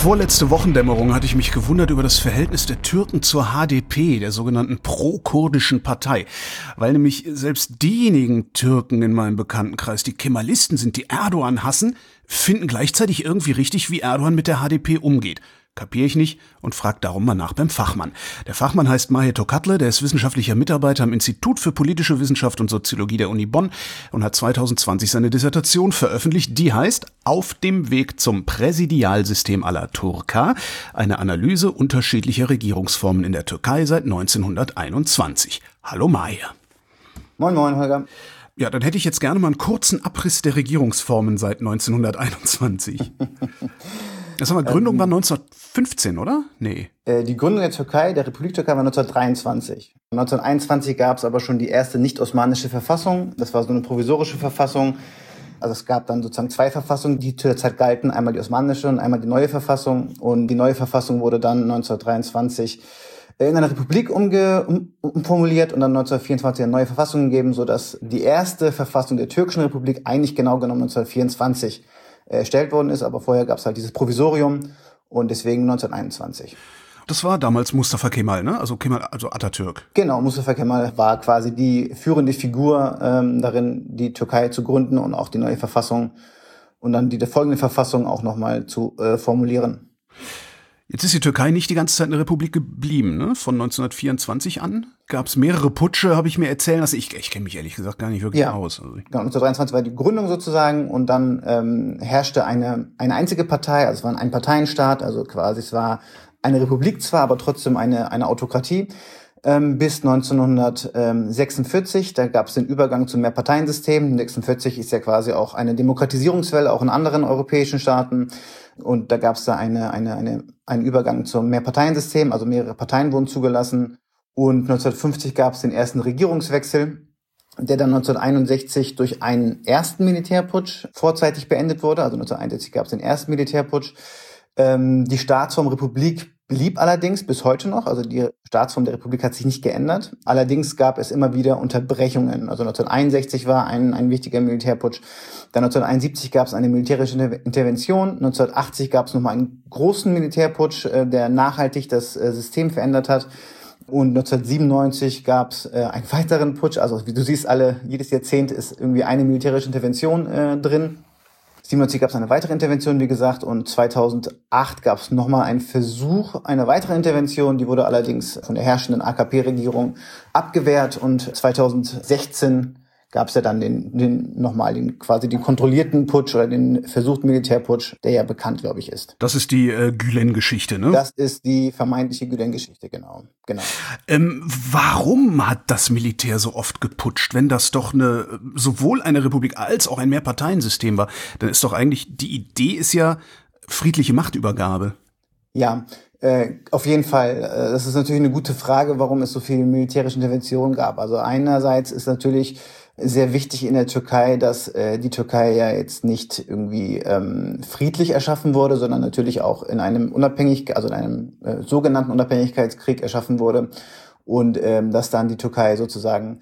Vorletzte Wochendämmerung hatte ich mich gewundert über das Verhältnis der Türken zur HDP, der sogenannten pro-kurdischen Partei. Weil nämlich selbst diejenigen Türken in meinem Bekanntenkreis, die Kemalisten sind, die Erdogan hassen, finden gleichzeitig irgendwie richtig, wie Erdogan mit der HDP umgeht. Kapier ich nicht und frag darum mal nach beim Fachmann. Der Fachmann heißt Mahir Tokatle, der ist wissenschaftlicher Mitarbeiter am Institut für politische Wissenschaft und Soziologie der Uni Bonn und hat 2020 seine Dissertation veröffentlicht, die heißt Auf dem Weg zum Präsidialsystem à la Turca, eine Analyse unterschiedlicher Regierungsformen in der Türkei seit 1921. Hallo Mahir. Moin moin, Holger. Ja, dann hätte ich jetzt gerne mal einen kurzen Abriss der Regierungsformen seit 1921. Das haben wir, Gründung war 1915, oder? Nee. Die Gründung der Türkei, der Republik Türkei, war 1923. 1921 gab es aber schon die erste nicht-osmanische Verfassung. Das war so eine provisorische Verfassung. Also es gab dann sozusagen zwei Verfassungen, die zu der Zeit galten. Einmal die osmanische und einmal die neue Verfassung. Und die neue Verfassung wurde dann 1923 in einer Republik umformuliert und dann 1924 eine neue Verfassung gegeben, sodass die erste Verfassung der türkischen Republik eigentlich genau genommen 1924 erstellt worden ist. Aber vorher gab es halt dieses Provisorium und deswegen 1921. Das war damals Mustafa Kemal, ne? Also Atatürk. Genau, Mustafa Kemal war quasi die führende Figur darin, die Türkei zu gründen und auch die neue Verfassung und dann die der folgende Verfassung auch nochmal zu formulieren. Jetzt ist die Türkei nicht die ganze Zeit eine Republik geblieben, ne? Von 1924 an gab es mehrere Putsche, habe ich mir erzählen lassen. Ich kenne mich ehrlich gesagt gar nicht wirklich aus. Also genau, 1923 war die Gründung sozusagen und dann herrschte eine einzige Partei, also es war ein Einparteienstaat, also quasi es war eine Republik zwar, aber trotzdem eine Autokratie. Bis 1946, da gab es den Übergang zum Mehrparteiensystem. 1946 ist ja quasi auch eine Demokratisierungswelle, auch in anderen europäischen Staaten. Und da gab es da einen Übergang zum Mehrparteiensystem, also mehrere Parteien wurden zugelassen. Und 1950 gab es den ersten Regierungswechsel, der dann 1961 durch einen ersten Militärputsch vorzeitig beendet wurde. Also 1961 gab es den ersten Militärputsch. Die Staatsform Republik blieb allerdings bis heute noch, also die Staatsform der Republik hat sich nicht geändert. Allerdings gab es immer wieder Unterbrechungen. Also 1961 war ein wichtiger Militärputsch. Dann 1971 gab es eine militärische Intervention. 1980 gab es nochmal einen großen Militärputsch, der nachhaltig das System verändert hat. Und 1997 gab es einen weiteren Putsch. Also wie du siehst, jedes Jahrzehnt ist irgendwie eine militärische Intervention drin. 1997 gab es eine weitere Intervention, wie gesagt, und 2008 gab es nochmal einen Versuch einer weiteren Intervention, die wurde allerdings von der herrschenden AKP-Regierung abgewehrt und 2016 gab es ja dann den kontrollierten Putsch oder den versuchten Militärputsch, der ja bekannt, glaube ich, ist. Das ist die Gülen-Geschichte, ne? Das ist die vermeintliche Gülen-Geschichte, genau. Warum hat das Militär so oft geputscht, wenn das doch sowohl eine Republik als auch ein Mehrparteiensystem war? Dann ist doch eigentlich, die Idee ist ja friedliche Machtübergabe. Ja, auf jeden Fall. Das ist natürlich eine gute Frage, warum es so viele militärische Interventionen gab. Also einerseits ist natürlich sehr wichtig in der Türkei, dass die Türkei ja jetzt nicht irgendwie friedlich erschaffen wurde, sondern natürlich auch in einem sogenannten Unabhängigkeitskrieg erschaffen wurde und dass dann die Türkei sozusagen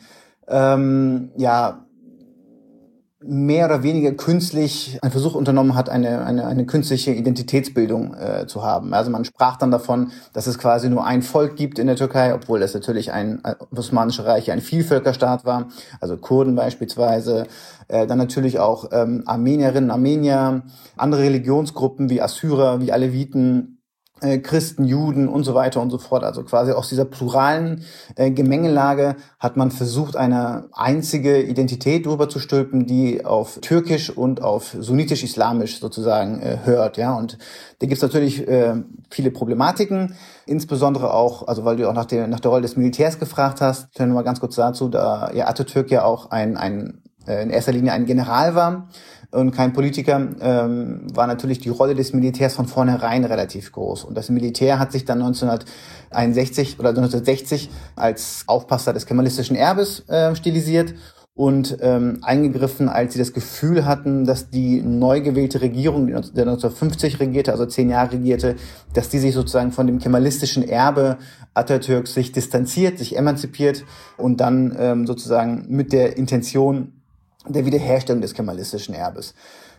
mehr oder weniger künstlich einen Versuch unternommen hat, eine künstliche Identitätsbildung zu haben. Also man sprach dann davon, dass es quasi nur ein Volk gibt in der Türkei, obwohl das natürlich das Osmanische Reich ein Vielvölkerstaat war, also Kurden beispielsweise, dann natürlich auch Armenierinnen, Armenier, andere Religionsgruppen wie Assyrer, wie Aleviten, Christen, Juden und so weiter und so fort. Also quasi aus dieser pluralen Gemengelage hat man versucht, eine einzige Identität drüber zu stülpen, die auf Türkisch und auf sunnitisch-islamisch sozusagen hört. Ja, und da gibt's natürlich viele Problematiken, insbesondere auch, also weil du auch nach der Rolle des Militärs gefragt hast. Ich nur mal ganz kurz dazu, da ja Atatürk ja auch in erster Linie ein General war und kein Politiker, war natürlich die Rolle des Militärs von vornherein relativ groß. Und das Militär hat sich dann 1961 oder 1960 als Aufpasser des kemalistischen Erbes stilisiert und eingegriffen, als sie das Gefühl hatten, dass die neu gewählte Regierung, die 1950 regierte, also 10 Jahre regierte, dass die sich sozusagen von dem kemalistischen Erbe Atatürks sich distanziert, sich emanzipiert und dann sozusagen mit der Intention der Wiederherstellung des kemalistischen Erbes.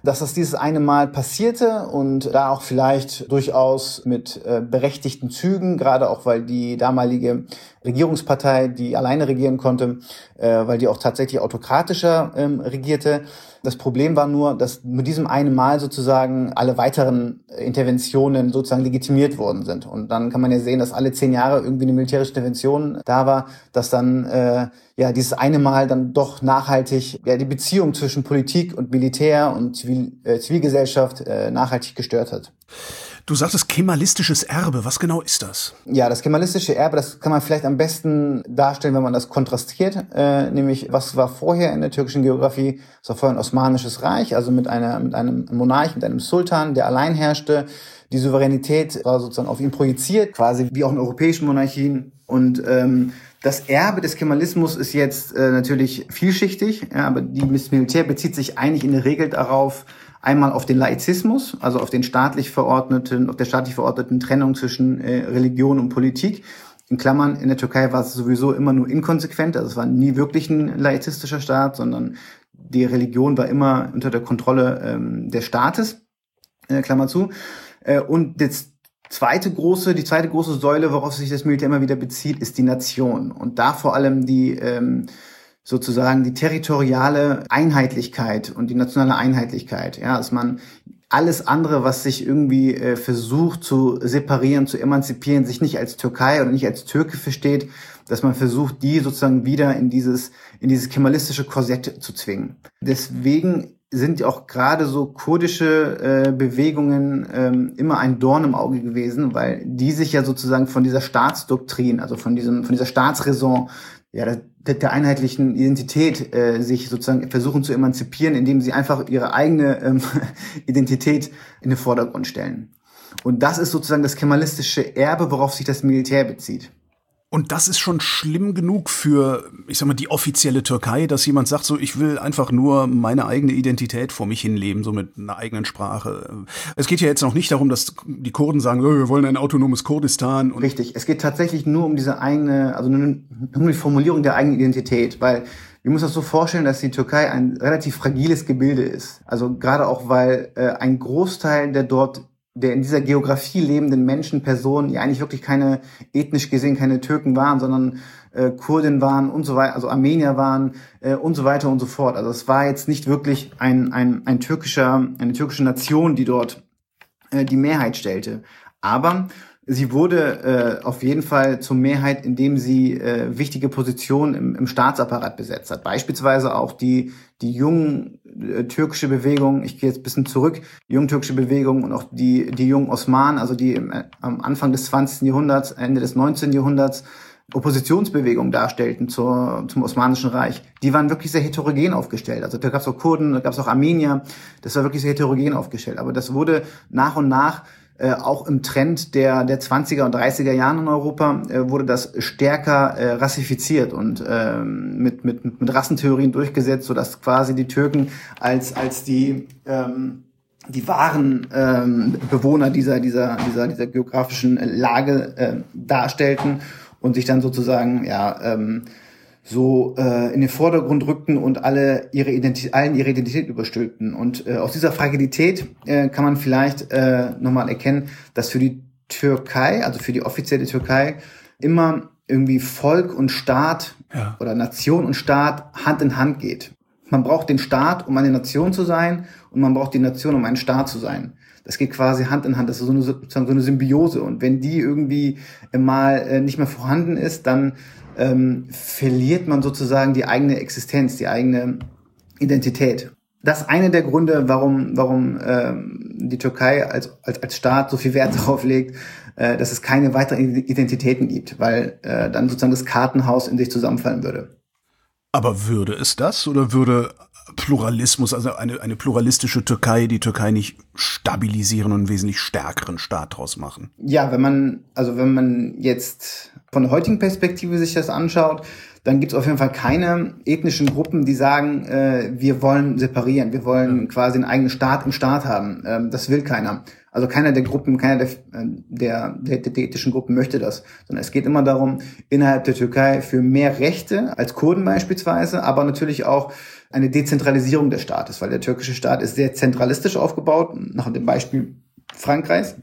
dass das dieses eine Mal passierte und da auch vielleicht durchaus mit berechtigten Zügen, gerade auch weil die damalige Regierungspartei, die alleine regieren konnte, weil die auch tatsächlich autokratischer regierte. Das Problem war nur, dass mit diesem einen Mal sozusagen alle weiteren Interventionen sozusagen legitimiert worden sind. Und dann kann man ja sehen, dass alle 10 Jahre irgendwie eine militärische Intervention da war, dass dann dieses eine Mal dann doch nachhaltig die Beziehung zwischen Politik und Militär und Zivilgesellschaft nachhaltig gestört hat. Du sagtest kemalistisches Erbe. Was genau ist das? Ja, das kemalistische Erbe, das kann man vielleicht am besten darstellen, wenn man das kontrastiert. Nämlich, was war vorher in der türkischen Geografie? Es war vorher ein osmanisches Reich, also mit einem Monarch, mit einem Sultan, der allein herrschte. Die Souveränität war sozusagen auf ihn projiziert, quasi wie auch in europäischen Monarchien. Und das Erbe des Kemalismus ist jetzt natürlich vielschichtig, ja, aber das Militär bezieht sich eigentlich in der Regel darauf, einmal auf den Laizismus, also auf der staatlich verordneten Trennung zwischen Religion und Politik. In Klammern, in der Türkei war es sowieso immer nur inkonsequent, also es war nie wirklich ein laizistischer Staat, sondern die Religion war immer unter der Kontrolle des Staates, Klammer zu. Und die zweite große Säule, worauf sich das Militär immer wieder bezieht, ist die Nation. Und da vor allem sozusagen die territoriale Einheitlichkeit und die nationale Einheitlichkeit, ja, dass man alles andere, was sich irgendwie versucht zu separieren, zu emanzipieren, sich nicht als Türkei oder nicht als Türke versteht, dass man versucht, die sozusagen wieder in dieses kemalistische Korsett zu zwingen. Deswegen sind auch gerade so kurdische Bewegungen immer ein Dorn im Auge gewesen, weil die sich ja sozusagen von dieser Staatsdoktrin, also von dieser Staatsräson, der einheitlichen Identität sich sozusagen versuchen zu emanzipieren, indem sie einfach ihre eigene Identität in den Vordergrund stellen. Und das ist sozusagen das kemalistische Erbe, worauf sich das Militär bezieht. Und das ist schon schlimm genug für, ich sag mal, die offizielle Türkei, dass jemand sagt, so, ich will einfach nur meine eigene Identität vor mich hinleben, so mit einer eigenen Sprache. Es geht ja jetzt noch nicht darum, dass die Kurden sagen, oh, wir wollen ein autonomes Kurdistan. Richtig, es geht tatsächlich nur um diese um die Formulierung der eigenen Identität, weil wir müssen uns das so vorstellen, dass die Türkei ein relativ fragiles Gebilde ist. Also gerade auch, weil ein Großteil der in dieser Geografie lebenden Menschen, Personen, die eigentlich wirklich ethnisch gesehen keine Türken waren, sondern Kurden waren und so weiter, also Armenier waren und so weiter und so fort. Also es war jetzt nicht wirklich eine türkische Nation, die dort die Mehrheit stellte. Aber sie wurde auf jeden Fall zur Mehrheit, indem sie wichtige Positionen im Staatsapparat besetzt hat. Beispielsweise auch die jungen türkische Bewegung, ich gehe jetzt ein bisschen zurück, die jungen türkische Bewegung und auch die jungen Osmanen, also die am Anfang des 20. Jahrhunderts, Ende des 19. Jahrhunderts Oppositionsbewegung darstellten zum Osmanischen Reich. Die waren wirklich sehr heterogen aufgestellt. Also da gab es auch Kurden, da gab es auch Armenier, das war wirklich sehr heterogen aufgestellt. Aber das wurde nach und nach auch im Trend der 20er und 30er Jahren in Europa wurde das stärker rassifiziert und mit Rassentheorien durchgesetzt, sodass quasi die Türken als die wahren Bewohner dieser geografischen Lage darstellten und sich dann sozusagen in den Vordergrund rückten und allen ihre Identität überstülpten. Und aus dieser Fragilität kann man vielleicht nochmal erkennen, dass für die Türkei, also für die offizielle Türkei, immer irgendwie Volk und Staat oder Nation und Staat Hand in Hand geht. Man braucht den Staat, um eine Nation zu sein, und man braucht die Nation, um ein Staat zu sein. Das geht quasi Hand in Hand, das ist sozusagen so eine Symbiose. Und wenn die irgendwie mal nicht mehr vorhanden ist, dann verliert man sozusagen die eigene Existenz, die eigene Identität. Das ist einer der Gründe, warum die Türkei als Staat so viel Wert darauf legt, dass es keine weiteren Identitäten gibt, weil dann sozusagen das Kartenhaus in sich zusammenfallen würde. Aber würde es das, oder würde Pluralismus, also eine pluralistische Türkei, die Türkei nicht stabilisieren und einen wesentlich stärkeren Staat draus machen? Ja, wenn man jetzt von der heutigen Perspektive sich das anschaut, dann gibt es auf jeden Fall keine ethnischen Gruppen, die sagen, wir wollen separieren, wir wollen quasi einen eigenen Staat im Staat haben. Das will keiner. Also keiner der Gruppen, keiner der ethnischen Gruppen möchte das. Sondern es geht immer darum, innerhalb der Türkei für mehr Rechte als Kurden beispielsweise, aber natürlich auch eine Dezentralisierung des Staates, weil der türkische Staat ist sehr zentralistisch aufgebaut, nach dem Beispiel Frankreichs.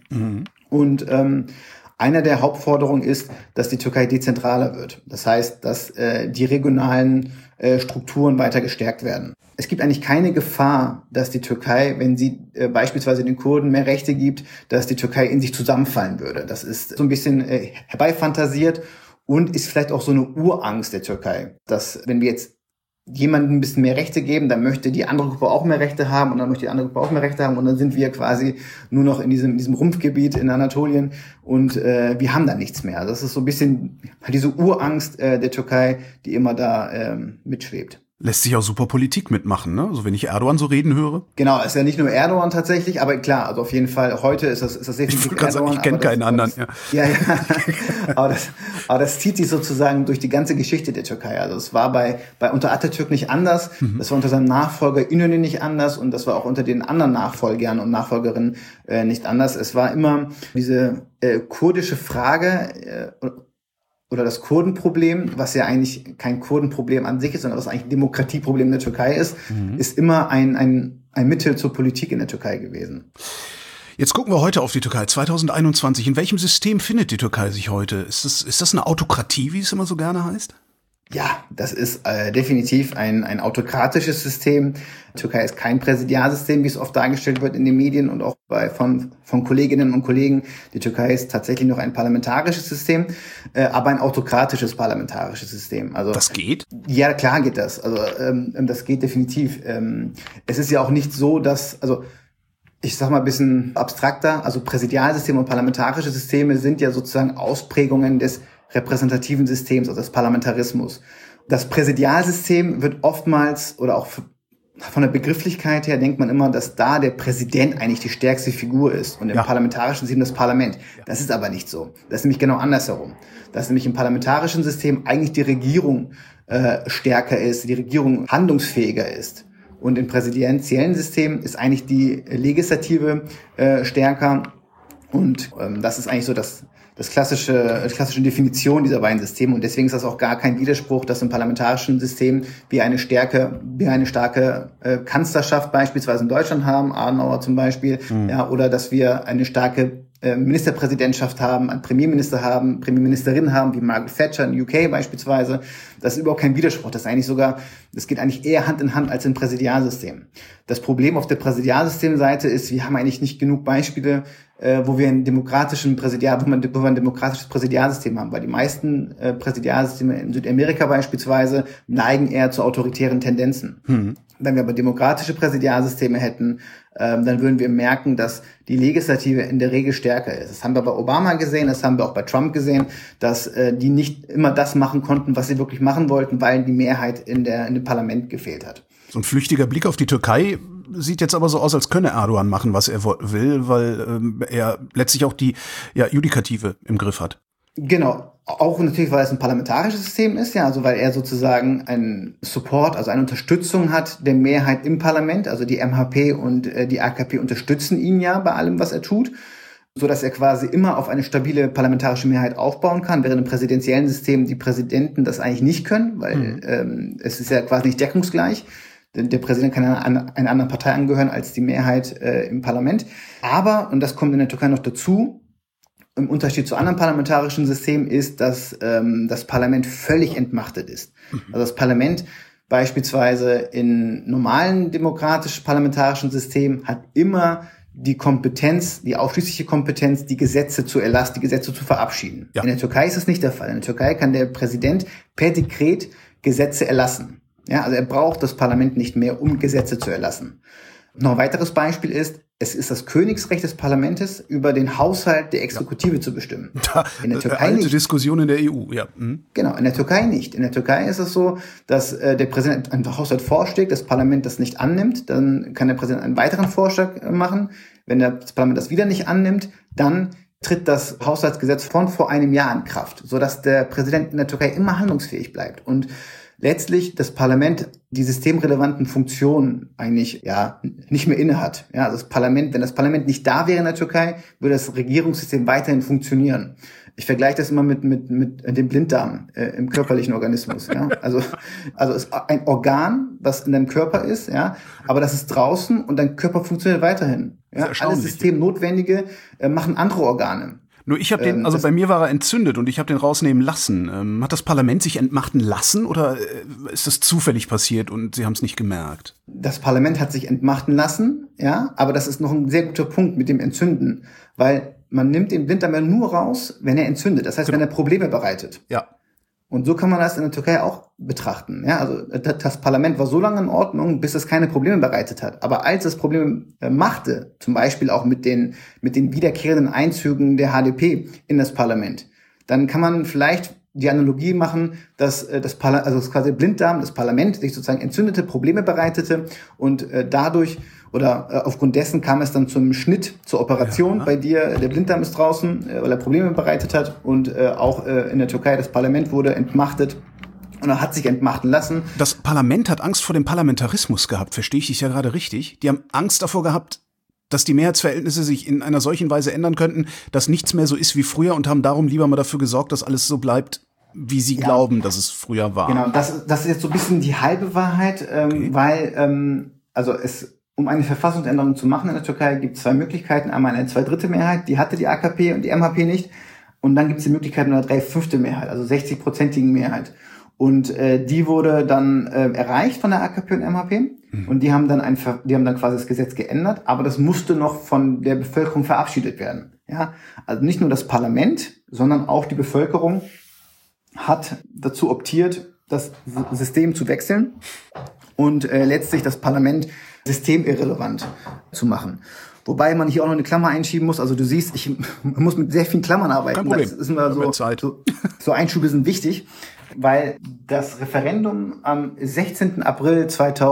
Und einer der Hauptforderungen ist, dass die Türkei dezentraler wird. Das heißt, dass die regionalen Strukturen weiter gestärkt werden. Es gibt eigentlich keine Gefahr, dass die Türkei, wenn sie beispielsweise den Kurden mehr Rechte gibt, dass die Türkei in sich zusammenfallen würde. Das ist so ein bisschen herbeifantasiert und ist vielleicht auch so eine Urangst der Türkei, dass wenn wir jetzt jemandem ein bisschen mehr Rechte geben, dann möchte die andere Gruppe auch mehr Rechte haben und dann möchte die andere Gruppe auch mehr Rechte haben und dann sind wir quasi nur noch in diesem Rumpfgebiet in Anatolien und wir haben da nichts mehr. Also das ist so ein bisschen diese Urangst der Türkei, die immer da mitschwebt. Lässt sich auch super Politik mitmachen, ne? Also wenn ich Erdogan so reden höre. Genau, ist ja nicht nur Erdogan tatsächlich, aber klar, also auf jeden Fall, heute ist das definitiv Erdogan. Ich kenne keinen anderen. Ja. aber das zieht sich sozusagen durch die ganze Geschichte der Türkei. Also es war bei unter Atatürk nicht anders, das war unter seinem Nachfolger İnönü nicht anders und das war auch unter den anderen Nachfolgern und Nachfolgerinnen nicht anders. Es war immer diese kurdische Frage, oder das Kurdenproblem, was ja eigentlich kein Kurdenproblem an sich ist, sondern was eigentlich ein Demokratieproblem der Türkei ist, ist immer ein Mittel zur Politik in der Türkei gewesen. Jetzt gucken wir heute auf die Türkei, 2021. In welchem System findet die Türkei sich heute? Ist das eine Autokratie, wie es immer so gerne heißt? Ja, das ist definitiv ein autokratisches System. Die Türkei ist kein Präsidialsystem, wie es oft dargestellt wird in den Medien und auch von Kolleginnen und Kollegen. Die Türkei ist tatsächlich noch ein parlamentarisches System, aber ein autokratisches parlamentarisches System. Also das geht? Ja, klar geht das. Also das geht definitiv. Es ist ja auch nicht so, dass ich sag mal ein bisschen abstrakter. Also Präsidialsysteme und parlamentarische Systeme sind ja sozusagen Ausprägungen des repräsentativen Systems, also des Parlamentarismus. Das Präsidialsystem wird oftmals oder auch von der Begrifflichkeit her denkt man immer, dass da der Präsident eigentlich die stärkste Figur ist und im parlamentarischen System das Parlament. Das ist aber nicht so. Das ist nämlich genau andersherum. Dass nämlich im parlamentarischen System eigentlich die Regierung stärker ist, die Regierung handlungsfähiger ist. Und im präsidentiellen System ist eigentlich die Legislative stärker. Und das ist eigentlich so die klassische Definition dieser beiden Systeme. Und deswegen ist das auch gar kein Widerspruch, dass im parlamentarischen System wir eine starke Kanzlerschaft beispielsweise in Deutschland haben, Adenauer zum Beispiel, oder dass wir eine starke Ministerpräsidentschaft haben, einen Premierminister haben, Premierministerin haben, wie Margaret Thatcher in UK beispielsweise. Das ist überhaupt kein Widerspruch. Das geht eigentlich eher Hand in Hand als im Präsidialsystem. Das Problem auf der Präsidialsystemseite ist, wir haben eigentlich nicht genug Beispiele, wo wir ein demokratisches Präsidialsystem haben, weil die meisten Präsidialsysteme in Südamerika beispielsweise neigen eher zu autoritären Tendenzen. Wenn wir aber demokratische Präsidialsysteme hätten, dann würden wir merken, dass die Legislative in der Regel stärker ist. Das haben wir bei Obama gesehen, das haben wir auch bei Trump gesehen, dass die nicht immer das machen konnten, was sie wirklich machen wollten, weil die Mehrheit in dem Parlament gefehlt hat. So ein flüchtiger Blick auf die Türkei sieht jetzt aber so aus, als könne Erdogan machen, was er will, weil er letztlich auch die Judikative im Griff hat. Genau. Auch natürlich, weil es ein parlamentarisches System ist, also weil er sozusagen einen Support, also eine Unterstützung hat der Mehrheit im Parlament, also die MHP und die AKP unterstützen ihn ja bei allem, was er tut, so dass er quasi immer auf eine stabile parlamentarische Mehrheit aufbauen kann, während im präsidentiellen System die Präsidenten das eigentlich nicht können, weil es ist ja quasi nicht deckungsgleich. Der Präsident kann einer anderen Partei angehören als die Mehrheit im Parlament. Aber, und das kommt in der Türkei noch dazu, im Unterschied zu anderen parlamentarischen Systemen ist, dass das Parlament völlig entmachtet ist. Also das Parlament beispielsweise in normalen demokratisch-parlamentarischen Systemen hat immer die Kompetenz, die ausschließliche Kompetenz, die Gesetze zu erlassen, die Gesetze zu verabschieden. Ja. In der Türkei ist das nicht der Fall. In der Türkei kann der Präsident per Dekret Gesetze erlassen. Ja, also er braucht das Parlament nicht mehr, um Gesetze zu erlassen. Noch ein weiteres Beispiel ist, es ist das Königsrecht des Parlaments, über den Haushalt der Exekutive zu bestimmen. In der Türkei alte nicht. Diskussion in der EU, ja. Genau, in der Türkei nicht. In der Türkei ist es so, dass der Präsident einen Haushalt vorschlägt, das Parlament das nicht annimmt, dann kann der Präsident einen weiteren Vorschlag machen. Wenn das Parlament das wieder nicht annimmt, dann tritt das Haushaltsgesetz von vor einem Jahr in Kraft, sodass der Präsident in der Türkei immer handlungsfähig bleibt. Und letztlich das Parlament die systemrelevanten Funktionen eigentlich nicht mehr innehat. Ja, also wenn das Parlament nicht da wäre in der Türkei, würde das Regierungssystem weiterhin funktionieren. Ich vergleiche das immer mit dem Blinddarm im körperlichen Organismus. Ja? Also es ist ein Organ, das in deinem Körper ist, ja, aber das ist draußen und dein Körper funktioniert weiterhin. Ja? Alles Systemnotwendige machen andere Organe. Nur ich habe bei mir war er entzündet und ich habe den rausnehmen lassen. Hat das Parlament sich entmachten lassen oder ist das zufällig passiert und Sie haben es nicht gemerkt? Das Parlament hat sich entmachten lassen, ja, aber das ist noch ein sehr guter Punkt mit dem Entzünden, weil man nimmt den Blinddarm ja nur raus, wenn er entzündet. Das heißt, wenn er Probleme bereitet. Ja. Und so kann man das in der Türkei auch betrachten. Ja, also das Parlament war so lange in Ordnung, bis es keine Probleme bereitet hat. Aber als es Probleme machte, zum Beispiel auch mit den wiederkehrenden Einzügen der HDP in das Parlament, dann kann man vielleicht die Analogie machen, dass das quasi Blinddarm, das Parlament sich sozusagen entzündete, Probleme bereitete und dadurch oder aufgrund dessen kam es dann zum Schnitt, zur Operation. Bei dir, der Blinddarm ist draußen, weil er Probleme bereitet hat und auch in der Türkei das Parlament wurde entmachtet und er hat sich entmachten lassen. Das Parlament hat Angst vor dem Parlamentarismus gehabt, verstehe ich dich ja gerade richtig? Die haben Angst davor gehabt, dass die Mehrheitsverhältnisse sich in einer solchen Weise ändern könnten, dass nichts mehr so ist wie früher und haben darum lieber mal dafür gesorgt, dass alles so bleibt, wie sie glauben, dass es früher war. Genau, das ist jetzt so ein bisschen die halbe Wahrheit, weil um eine Verfassungsänderung zu machen in der Türkei gibt es zwei Möglichkeiten. Einmal eine 2/3 Mehrheit, die hatte die AKP und die MHP nicht. Und dann gibt es die Möglichkeit einer 3/5 Mehrheit, also 60-prozentigen Mehrheit. Und die wurde dann erreicht von der AKP und MHP. Und die haben dann quasi das Gesetz geändert, aber das musste noch von der Bevölkerung verabschiedet werden. Ja, also nicht nur das Parlament, sondern auch die Bevölkerung hat dazu optiert, das System zu wechseln und letztlich das Parlament systemirrelevant zu machen. Wobei man hier auch noch eine Klammer einschieben muss. Also du siehst, man muss mit sehr vielen Klammern arbeiten. Kein Problem. Das ist immer so Einschübe sind wichtig, weil das Referendum am 16. April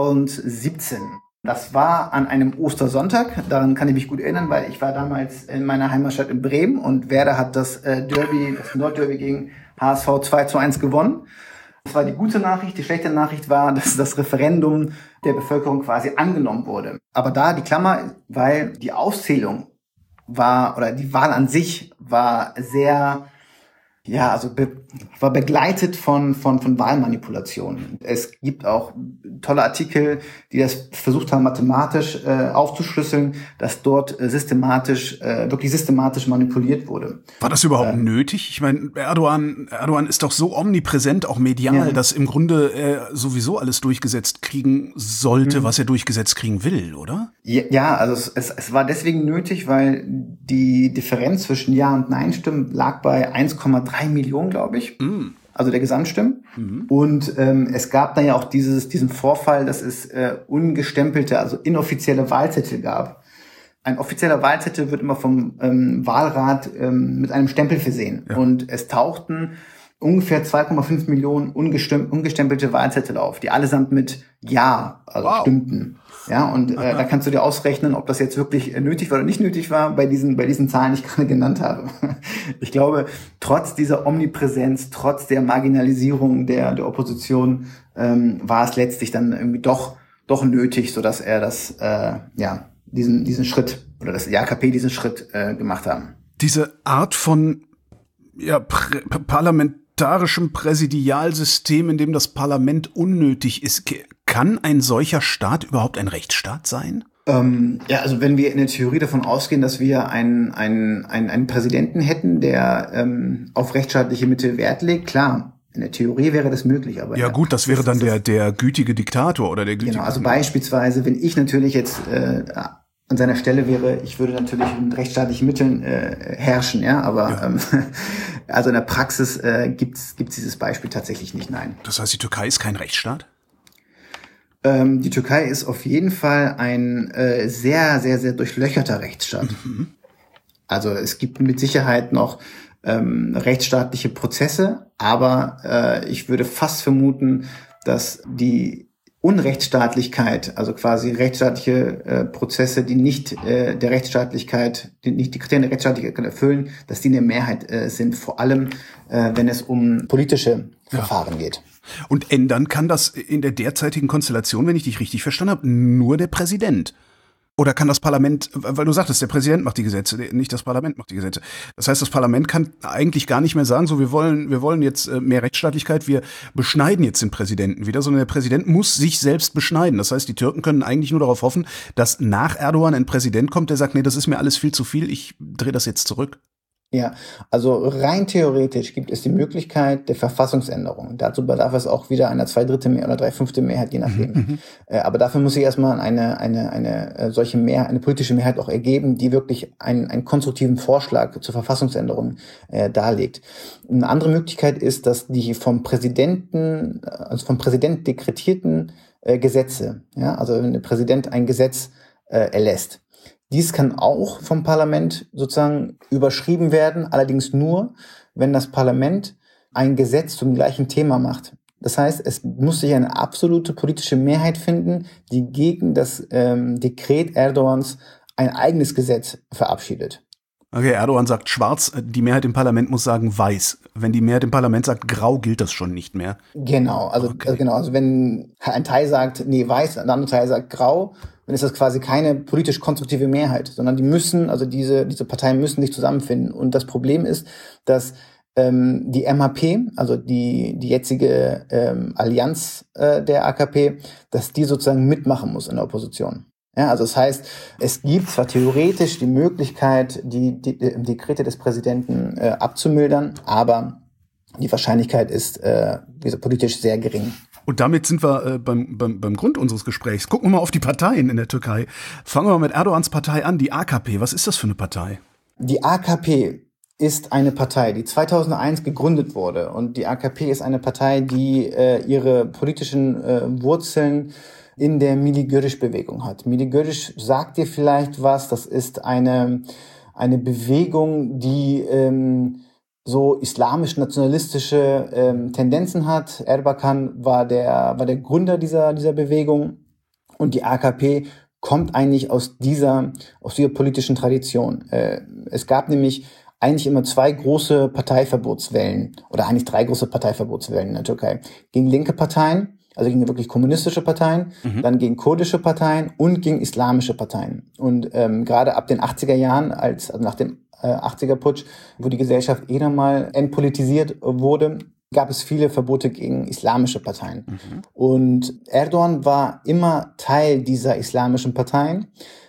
2017, das war an einem Ostersonntag. Daran kann ich mich gut erinnern, weil ich war damals in meiner Heimatstadt in Bremen und Werder hat das Nordderby gegen HSV 2:1 gewonnen. Das war die gute Nachricht. Die schlechte Nachricht war, dass das Referendum der Bevölkerung quasi angenommen wurde. Aber da die Klammer, weil die Auszählung oder die Wahl an sich war sehr, war begleitet von Wahlmanipulationen. Es gibt auch tolle Artikel, die das versucht haben, mathematisch aufzuschlüsseln, dass dort wirklich systematisch manipuliert wurde. War das überhaupt nötig? Ich meine, Erdogan ist doch so omnipräsent, auch medial, dass im Grunde sowieso alles durchgesetzt kriegen sollte, was er durchgesetzt kriegen will, oder? Ja, also es war deswegen nötig, weil die Differenz zwischen Ja- und Nein-Stimmen lag bei 1,3 Millionen, glaube ich. Also der Gesamtstimmen. Und es gab dann ja auch diesen Vorfall, dass es ungestempelte, also inoffizielle Wahlzettel gab. Ein offizieller Wahlzettel wird immer vom Wahlrat mit einem Stempel versehen. Ja. Und es tauchten ungefähr 2,5 Millionen ungestempelte Wahlzettel auf, die allesamt mit Ja, stimmten. Ja, und da kannst du dir ausrechnen, ob das jetzt wirklich nötig war oder nicht nötig war bei diesen Zahlen, die ich gerade genannt habe. Ich glaube, trotz dieser Omnipräsenz, trotz der Marginalisierung der Opposition, war es letztlich dann irgendwie doch nötig, sodass er diesen Schritt oder dass die AKP diesen Schritt gemacht haben. Diese Art von parlamentarischem Präsidialsystem, in dem das Parlament unnötig ist, kann ein solcher Staat überhaupt ein Rechtsstaat sein? Also wenn wir in der Theorie davon ausgehen, dass wir einen Präsidenten hätten, der auf rechtsstaatliche Mittel Wert legt, klar, in der Theorie wäre das möglich. Aber gut, das wäre dann der gütige Diktator oder der gütige... Genau, also beispielsweise, wenn ich natürlich jetzt an seiner Stelle wäre, ich würde natürlich mit rechtsstaatlichen Mitteln herrschen, aber also in der Praxis gibt's dieses Beispiel tatsächlich nicht, nein. Das heißt, die Türkei ist kein Rechtsstaat? Die Türkei ist auf jeden Fall ein sehr, sehr, sehr durchlöcherter Rechtsstaat. Also es gibt mit Sicherheit noch rechtsstaatliche Prozesse, aber ich würde fast vermuten, dass die Unrechtsstaatlichkeit, also quasi rechtsstaatliche Prozesse, die nicht die Kriterien der Rechtsstaatlichkeit erfüllen, dass die eine Mehrheit sind, vor allem wenn es um politische Verfahren geht. Und ändern kann das in der derzeitigen Konstellation, wenn ich dich richtig verstanden habe, nur der Präsident. Oder kann das Parlament, weil du sagtest, der Präsident macht die Gesetze, nicht das Parlament macht die Gesetze. Das heißt, das Parlament kann eigentlich gar nicht mehr sagen, so wir wollen jetzt mehr Rechtsstaatlichkeit, wir beschneiden jetzt den Präsidenten wieder, sondern der Präsident muss sich selbst beschneiden. Das heißt, die Türken können eigentlich nur darauf hoffen, dass nach Erdogan ein Präsident kommt, der sagt, nee, das ist mir alles viel zu viel, ich drehe das jetzt zurück. Ja, also rein theoretisch gibt es die Möglichkeit der Verfassungsänderung. Dazu bedarf es auch wieder einer 2/3 Mehrheit oder 3/5 Mehrheit, je nachdem. Aber dafür muss sich erstmal eine solche Mehrheit, eine politische Mehrheit auch ergeben, die wirklich einen konstruktiven Vorschlag zur Verfassungsänderung darlegt. Eine andere Möglichkeit ist, dass die vom Präsident dekretierten Gesetze, ja, also wenn der Präsident ein Gesetz erlässt. Dies kann auch vom Parlament sozusagen überschrieben werden, allerdings nur, wenn das Parlament ein Gesetz zum gleichen Thema macht. Das heißt, es muss sich eine absolute politische Mehrheit finden, die gegen das Dekret Erdogans ein eigenes Gesetz verabschiedet. Okay, Erdogan sagt schwarz, die Mehrheit im Parlament muss sagen weiß. Wenn die Mehrheit im Parlament sagt grau, gilt das schon nicht mehr. Genau, also wenn ein Teil sagt, nee, weiß, ein anderer Teil sagt grau, dann ist das quasi keine politisch konstruktive Mehrheit, sondern diese Parteien müssen sich zusammenfinden. Und das Problem ist, dass die MHP, also die jetzige Allianz der AKP, dass die sozusagen mitmachen muss in der Opposition. Ja, also das heißt, es gibt zwar theoretisch die Möglichkeit, die Dekrete des Präsidenten abzumildern, aber die Wahrscheinlichkeit ist politisch sehr gering. Und damit sind wir beim Grund unseres Gesprächs. Gucken wir mal auf die Parteien in der Türkei. Fangen wir mal mit Erdogans Partei an, die AKP. Was ist das für eine Partei? Die AKP ist eine Partei, die 2001 gegründet wurde. Und die AKP ist eine Partei, die ihre politischen Wurzeln in der Millî Görüş-Bewegung hat. Millî Görüş sagt dir vielleicht was. Das ist eine Bewegung, die so islamisch-nationalistische Tendenzen hat. Erbakan war der Gründer dieser Bewegung, und die AKP kommt eigentlich aus dieser politischen Tradition. Es gab nämlich eigentlich immer 2 große Parteiverbotswellen, oder eigentlich 3 große Parteiverbotswellen in der Türkei. Gegen linke Parteien, also gegen wirklich kommunistische Parteien, dann gegen kurdische Parteien und gegen islamische Parteien. Und gerade ab den 80er Jahren, also nach dem 80er-Putsch, wo die Gesellschaft nochmal entpolitisiert wurde, gab es viele Verbote gegen islamische Parteien. Und Erdogan war immer Teil dieser islamischen Parteien,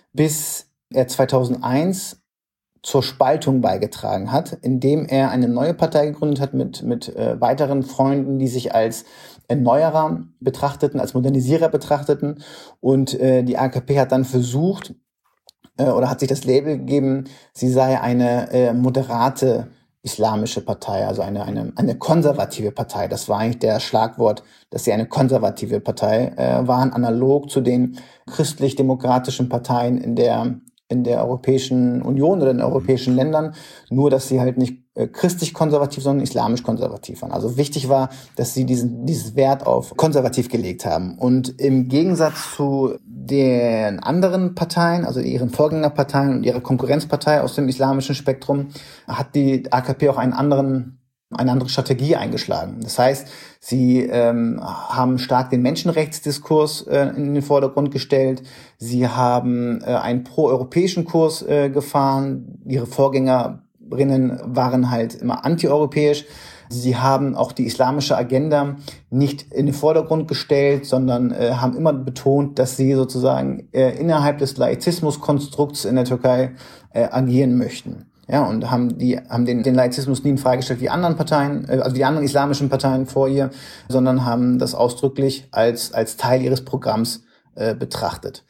bis er 2001 zur Spaltung beigetragen hat, indem er eine neue Partei gegründet hat mit weiteren Freunden, die sich als Erneuerer betrachteten, als Modernisierer betrachteten. Und die AKP hat dann versucht, oder hat sich das Label gegeben, sie sei eine moderate islamische Partei, also eine konservative Partei. Das war eigentlich der Schlagwort, dass sie eine konservative Partei waren, analog zu den christlich-demokratischen Parteien in der Europäischen Union oder in den europäischen Ländern, nur dass sie halt nicht christlich-konservativ, sondern islamisch-konservativ waren. Also wichtig war, dass sie dieses Wert auf konservativ gelegt haben. Und im Gegensatz zu den anderen Parteien, also ihren Vorgängerparteien und ihrer Konkurrenzpartei aus dem islamischen Spektrum, hat die AKP auch eine andere Strategie eingeschlagen. Das heißt, sie haben stark den Menschenrechtsdiskurs in den Vordergrund gestellt. Sie haben einen pro-europäischen Kurs gefahren. Ihre Vorgängerinnen waren halt immer antieuropäisch. Sie haben auch die islamische Agenda nicht in den Vordergrund gestellt, sondern haben immer betont, dass sie sozusagen innerhalb des Laizismuskonstrukts in der Türkei agieren möchten. Ja, und haben den Laizismus nie in Frage gestellt wie anderen Parteien, also die anderen islamischen Parteien vor ihr, sondern haben das ausdrücklich als Teil ihres Programms betrachtet.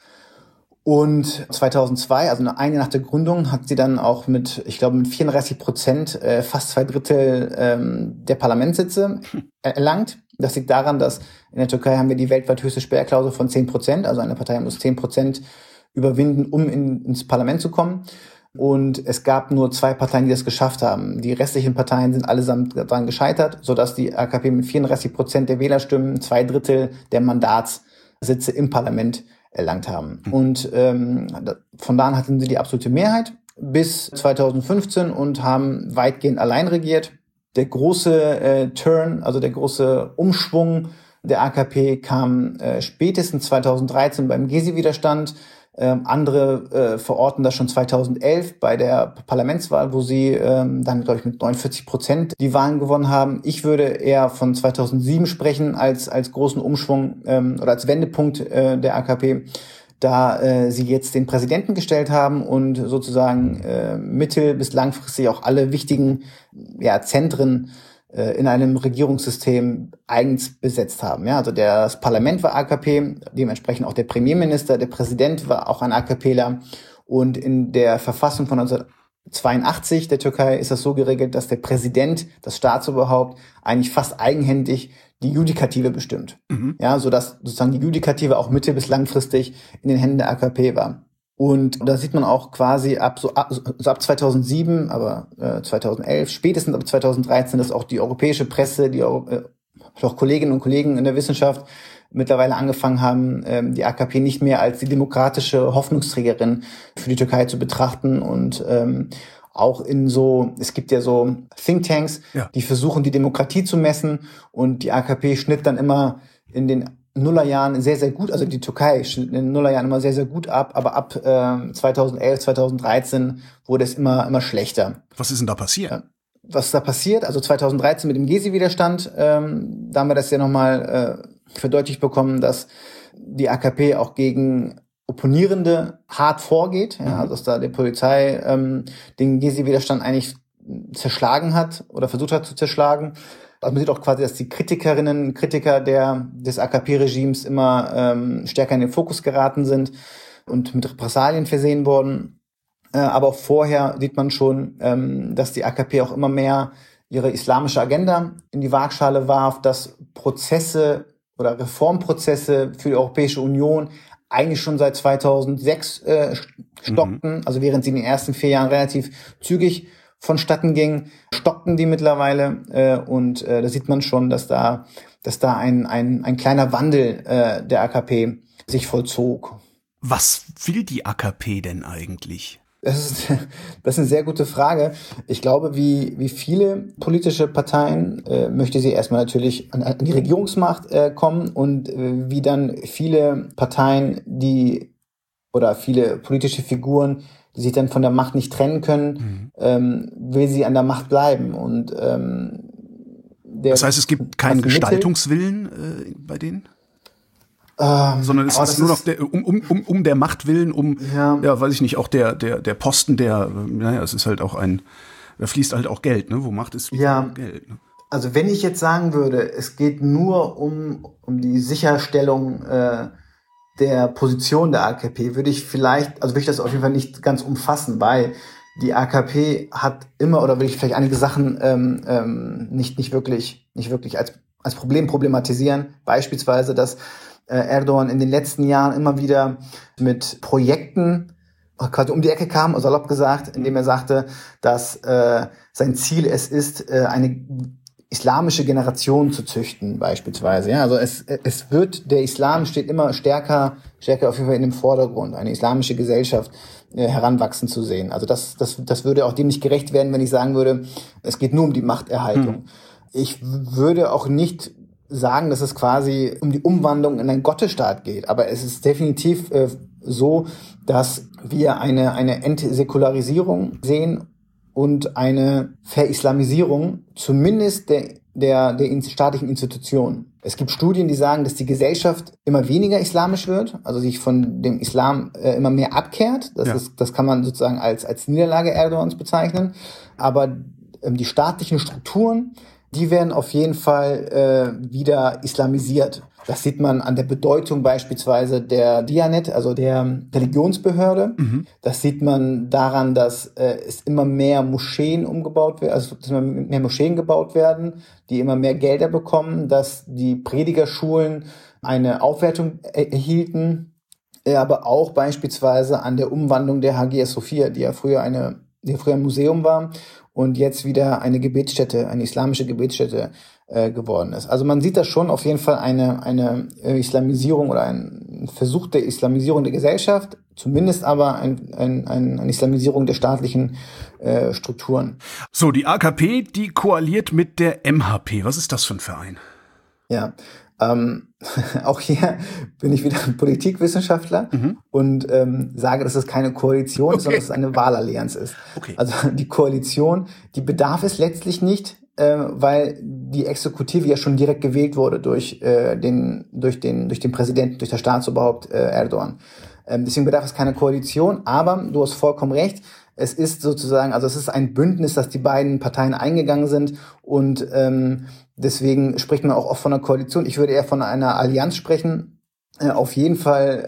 Und 2002, also ein Jahr nach der Gründung, hat sie dann auch mit 34%, fast 2/3 der Parlamentssitze erlangt. Das liegt daran, dass in der Türkei haben wir die weltweit höchste Sperrklausel von 10%, also eine Partei muss 10% überwinden, um ins Parlament zu kommen. Und es gab nur 2 Parteien, die das geschafft haben. Die restlichen Parteien sind allesamt daran gescheitert, sodass die AKP mit 34% der Wählerstimmen 2/3 der Mandatssitze im Parlament erlangt haben. Und von da an hatten sie die absolute Mehrheit bis 2015 und haben weitgehend allein regiert. Der große Turn, also der große Umschwung der AKP kam spätestens 2013 beim Gezi-Widerstand. Andere verorten das schon 2011 bei der Parlamentswahl, wo sie dann, glaube ich, mit 49% die Wahlen gewonnen haben. Ich würde eher von 2007 sprechen als großen Umschwung oder als Wendepunkt der AKP, da sie jetzt den Präsidenten gestellt haben und sozusagen mittel- bis langfristig auch alle wichtigen Zentren in einem Regierungssystem eigens besetzt haben. Ja, also das Parlament war AKP, dementsprechend auch der Premierminister, der Präsident war auch ein AKPler. Und in der Verfassung von 1982 der Türkei ist das so geregelt, dass der Präsident, das Staatsoberhaupt, eigentlich fast eigenhändig die Judikative bestimmt. Ja, sodass sozusagen die Judikative auch mittel- bis langfristig in den Händen der AKP war. Und da sieht man auch quasi ab 2007, aber 2011, spätestens ab 2013, dass auch die europäische Presse, auch Kolleginnen und Kollegen in der Wissenschaft mittlerweile angefangen haben, die AKP nicht mehr als die demokratische Hoffnungsträgerin für die Türkei zu betrachten und auch es gibt ja so Thinktanks, die versuchen, die Demokratie zu messen, und die AKP schnitt dann immer in den Nullerjahren sehr, sehr gut, also die Türkei schnitt in den Nullerjahren immer sehr, sehr gut ab, aber ab 2011, 2013 wurde es immer schlechter. Was ist denn da passiert? Was da passiert? Also 2013 mit dem Gezi-Widerstand, da haben wir das ja nochmal verdeutlicht bekommen, dass die AKP auch gegen Opponierende hart vorgeht, also dass da die Polizei den Gezi-Widerstand eigentlich zerschlagen hat oder versucht hat zu zerschlagen. Also man sieht auch quasi, dass die Kritikerinnen und Kritiker des AKP-Regimes immer stärker in den Fokus geraten sind und mit Repressalien versehen wurden. Aber auch vorher sieht man schon, dass die AKP auch immer mehr ihre islamische Agenda in die Waagschale warf, dass Prozesse oder Reformprozesse für die Europäische Union eigentlich schon seit 2006 stockten. Also während sie in den ersten 4 Jahren relativ zügig vonstatten ging, stockten die mittlerweile. Und da sieht man schon, dass da ein kleiner Wandel der AKP sich vollzog. Was will die AKP denn eigentlich? Das ist eine sehr gute Frage. Ich glaube, wie viele politische Parteien möchte sie erstmal natürlich an die Regierungsmacht kommen, und wie dann viele Parteien, oder viele politische Figuren, die sich dann von der Macht nicht trennen können, will sie an der Macht bleiben. Und das heißt, es gibt keinen Gestaltungswillen bei denen? Sondern es ist nur noch um der Macht willen, weiß ich nicht, auch der Posten, es ist halt auch da fließt halt auch Geld, ne? Wo Macht ist, fließt auch Geld. Ne? Also wenn ich jetzt sagen würde, es geht nur um die Sicherstellung der Position der AKP, würde ich das auf jeden Fall nicht ganz umfassen, weil die AKP hat immer, oder will ich vielleicht einige Sachen nicht wirklich als Problem problematisieren, beispielsweise, dass Erdogan in den letzten Jahren immer wieder mit Projekten quasi um die Ecke kam, salopp gesagt, indem er sagte, dass sein Ziel es ist, eine islamische Generation zu züchten, beispielsweise. Ja, also der Islam steht immer stärker auf jeden Fall in dem Vordergrund, eine islamische Gesellschaft heranwachsen zu sehen. Also das würde auch dem nicht gerecht werden, wenn ich sagen würde, es geht nur um die Machterhaltung. Ich würde auch nicht sagen, dass es quasi um die Umwandlung in einen Gottesstaat geht. Aber es ist definitiv so, dass wir eine Entsäkularisierung sehen und eine Verislamisierung, zumindest der staatlichen Institutionen. Es gibt Studien, die sagen, dass die Gesellschaft immer weniger islamisch wird, also sich von dem Islam immer mehr abkehrt. Das kann man sozusagen als Niederlage Erdogans bezeichnen. Aber die staatlichen Strukturen, die werden auf jeden Fall wieder islamisiert. Das sieht man an der Bedeutung beispielsweise der Diyanet, also der Religionsbehörde. Das sieht man daran, dass es immer mehr Moscheen umgebaut werden, also dass immer mehr Moscheen gebaut werden, die immer mehr Gelder bekommen, dass die Predigerschulen eine Aufwertung erhielten, aber auch beispielsweise an der Umwandlung der Hagia Sophia, die ja früher eine die früher ein Museum war und jetzt wieder eine Gebetsstätte, eine islamische Gebetsstätte geworden ist. Also man sieht da schon auf jeden Fall eine Islamisierung oder ein Versuch der Islamisierung der Gesellschaft, zumindest aber eine Islamisierung der staatlichen Strukturen. So, die AKP, die koaliert mit der MHP. Was ist das für ein Verein? Ja, auch hier bin ich wieder ein Politikwissenschaftler und sage, dass es keine Koalition ist, sondern dass es eine Wahlallianz ist. Okay. Also die Koalition, die bedarf es letztlich nicht, weil die Exekutive ja schon direkt gewählt wurde durch den Präsidenten, durch das Staatsoberhaupt Erdogan. Deswegen bedarf es keine Koalition, aber du hast vollkommen recht. Es ist sozusagen, also es ist ein Bündnis, das die beiden Parteien eingegangen sind und deswegen spricht man auch oft von einer Koalition. Ich würde eher von einer Allianz sprechen. Auf jeden Fall,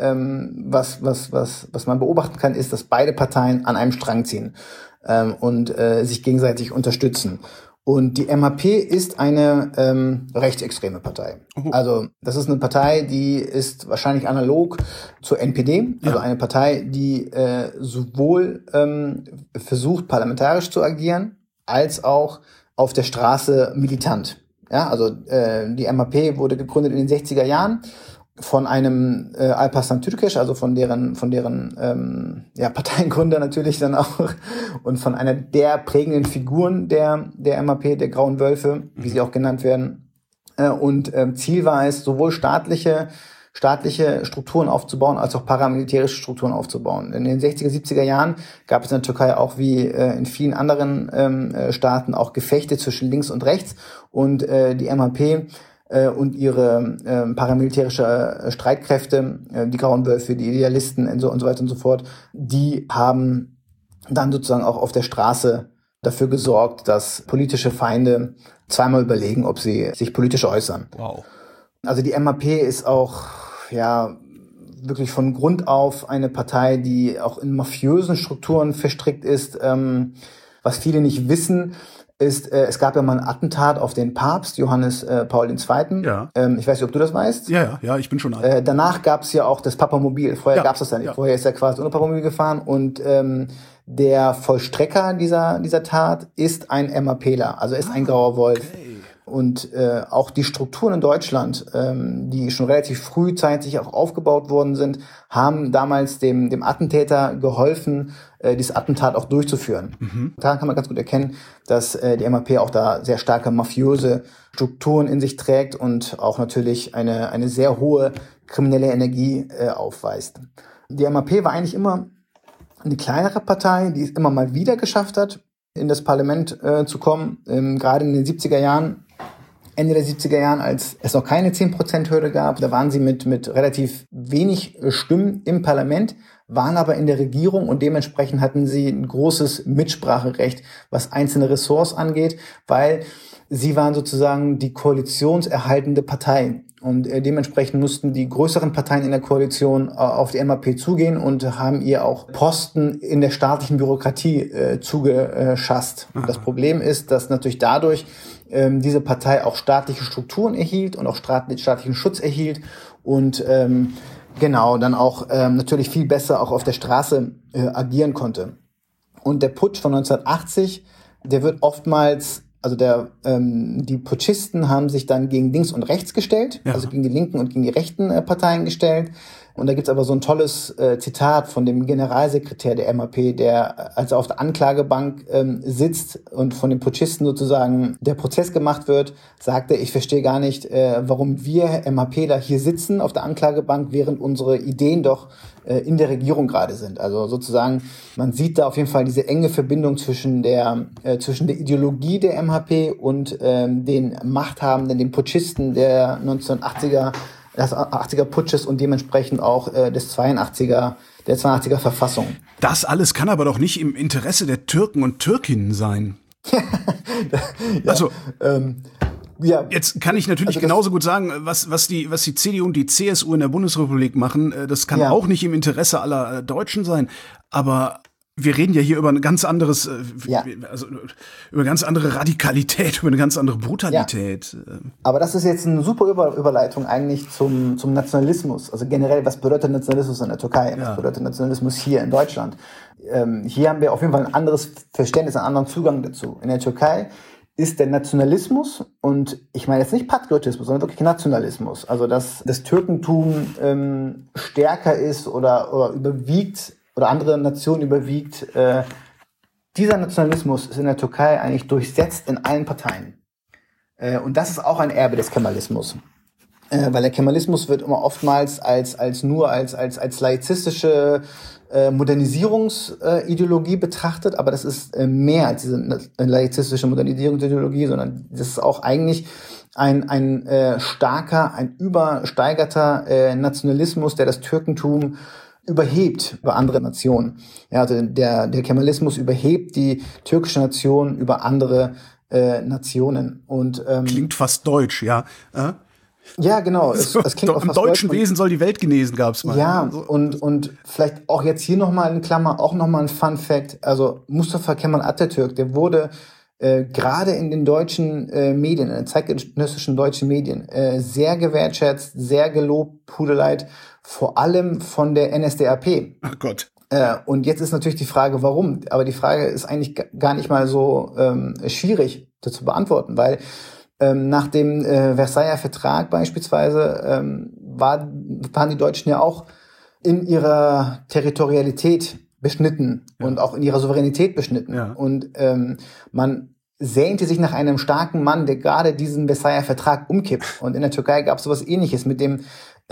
was man beobachten kann, ist, dass beide Parteien an einem Strang ziehen und sich gegenseitig unterstützen. Und die MHP ist eine rechtsextreme Partei. Also das ist eine Partei, die ist wahrscheinlich analog zur NPD, also eine Partei, die sowohl versucht, parlamentarisch zu agieren, als auch auf der Straße militant. Ja, also die MHP wurde gegründet in den 60er Jahren von einem Alparslan Türkeş, also von deren Parteiengründer natürlich dann auch und von einer der prägenden Figuren der MHP, der Grauen Wölfe, wie sie auch genannt werden. Und Ziel war es, sowohl staatliche Strukturen aufzubauen, als auch paramilitärische Strukturen aufzubauen. In den 60er, 70er Jahren gab es in der Türkei auch wie in vielen anderen Staaten auch Gefechte zwischen links und rechts und die MHP und ihre paramilitärische Streitkräfte, die Grauen Wölfe, die Idealisten und so weiter und so fort, die haben dann sozusagen auch auf der Straße dafür gesorgt, dass politische Feinde zweimal überlegen, ob sie sich politisch äußern. Wow. Also die MHP ist auch wirklich von Grund auf eine Partei, die auch in mafiösen Strukturen verstrickt ist. Was viele nicht wissen, ist, es gab ja mal ein Attentat auf den Papst, Johannes Paul II. Ja. Ich weiß nicht, ob du das weißt. Ja, ich bin schon alt. Danach gab es ja auch das Papamobil. Vorher gab es das ja nicht. Vorher ist er quasi ohne Papamobil gefahren und der Vollstrecker dieser Tat ist ein MHPler, also ist ein grauer Wolf. Okay. Und auch die Strukturen in Deutschland, die schon relativ frühzeitig auch aufgebaut worden sind, haben damals dem Attentäter geholfen, dieses Attentat auch durchzuführen. Daran kann man ganz gut erkennen, dass die MHP auch da sehr starke mafiöse Strukturen in sich trägt und auch natürlich eine sehr hohe kriminelle Energie aufweist. Die MHP war eigentlich immer eine kleinere Partei, die es immer mal wieder geschafft hat, in das Parlament zu kommen, gerade in den 70er Jahren. Ende der 70er Jahren, als es noch keine 10%-Hürde gab, da waren sie mit relativ wenig Stimmen im Parlament, waren aber in der Regierung und dementsprechend hatten sie ein großes Mitspracherecht, was einzelne Ressorts angeht, weil sie waren sozusagen die koalitionserhaltende Partei. Und dementsprechend mussten die größeren Parteien in der Koalition auf die MHP zugehen und haben ihr auch Posten in der staatlichen Bürokratie zugeschasst. Das Problem ist, dass natürlich dadurch diese Partei auch staatliche Strukturen erhielt und auch staatlichen Schutz erhielt und dann auch natürlich viel besser auch auf der Straße agieren konnte. Und der Putsch von 1980, der wird oftmals, also die Putschisten haben sich dann gegen links und rechts gestellt, also gegen die linken und gegen die rechten Parteien gestellt. Und da gibt's aber so ein tolles Zitat von dem Generalsekretär der MHP, der, als er auf der Anklagebank sitzt und von den Putschisten sozusagen der Prozess gemacht wird, sagt er, ich verstehe gar nicht, warum wir MHPler hier sitzen auf der Anklagebank, während unsere Ideen doch in der Regierung gerade sind. Also sozusagen, man sieht da auf jeden Fall diese enge Verbindung zwischen der Ideologie der MHP und den Machthabenden, den Putschisten der 80er Putsches und dementsprechend auch der 82er Verfassung. Das alles kann aber doch nicht im Interesse der Türken und Türkinnen sein. Jetzt kann ich natürlich genauso gut sagen, was die CDU und die CSU in der Bundesrepublik machen, das kann auch nicht im Interesse aller Deutschen sein. Aber Wir reden ja hier über ein ganz anderes, also über eine ganz andere Radikalität, über eine ganz andere Brutalität. Ja. Aber das ist jetzt eine super Überleitung eigentlich zum Nationalismus. Also generell, was bedeutet Nationalismus in der Türkei? Was bedeutet Nationalismus hier in Deutschland? Hier haben wir auf jeden Fall ein anderes Verständnis, einen anderen Zugang dazu. In der Türkei ist der Nationalismus, und ich meine jetzt nicht Patriotismus, sondern wirklich Nationalismus, also dass das Türkentum stärker ist oder überwiegt, oder andere Nationen überwiegt, dieser Nationalismus ist in der Türkei eigentlich durchsetzt in allen Parteien. Und das ist auch ein Erbe des Kemalismus. Weil der Kemalismus wird immer oftmals als laizistische Modernisierungsideologie betrachtet, aber das ist mehr als diese laizistische Modernisierungsideologie, sondern das ist auch eigentlich ein übersteigerter Nationalismus, der das Türkentum überhebt über andere Nationen. Ja, also der Kemalismus überhebt die türkische Nation über andere Nationen. Und klingt fast deutsch, ja. Ja, genau. Es klingt auch fast deutschen deutsch. Wesen soll die Welt genesen, gab's mal. Ja, und vielleicht auch jetzt hier nochmal in Klammer, auch nochmal ein Fun Fact. Also Mustafa Kemal Atatürk, der wurde gerade in den deutschen Medien, in den zeitgenössischen deutschen Medien, sehr gewertschätzt, sehr gelobt, Pudeleit, vor allem von der NSDAP. Ach Gott. Und jetzt ist natürlich die Frage, warum? Aber die Frage ist eigentlich gar nicht mal so schwierig zu beantworten, weil nach dem Versailler Vertrag beispielsweise waren die Deutschen ja auch in ihrer Territorialität beschnitten und auch in ihrer Souveränität beschnitten. Ja. Und man sehnte sich nach einem starken Mann, der gerade diesen Versailler Vertrag umkippt. Und in der Türkei gab es sowas Ähnliches mit dem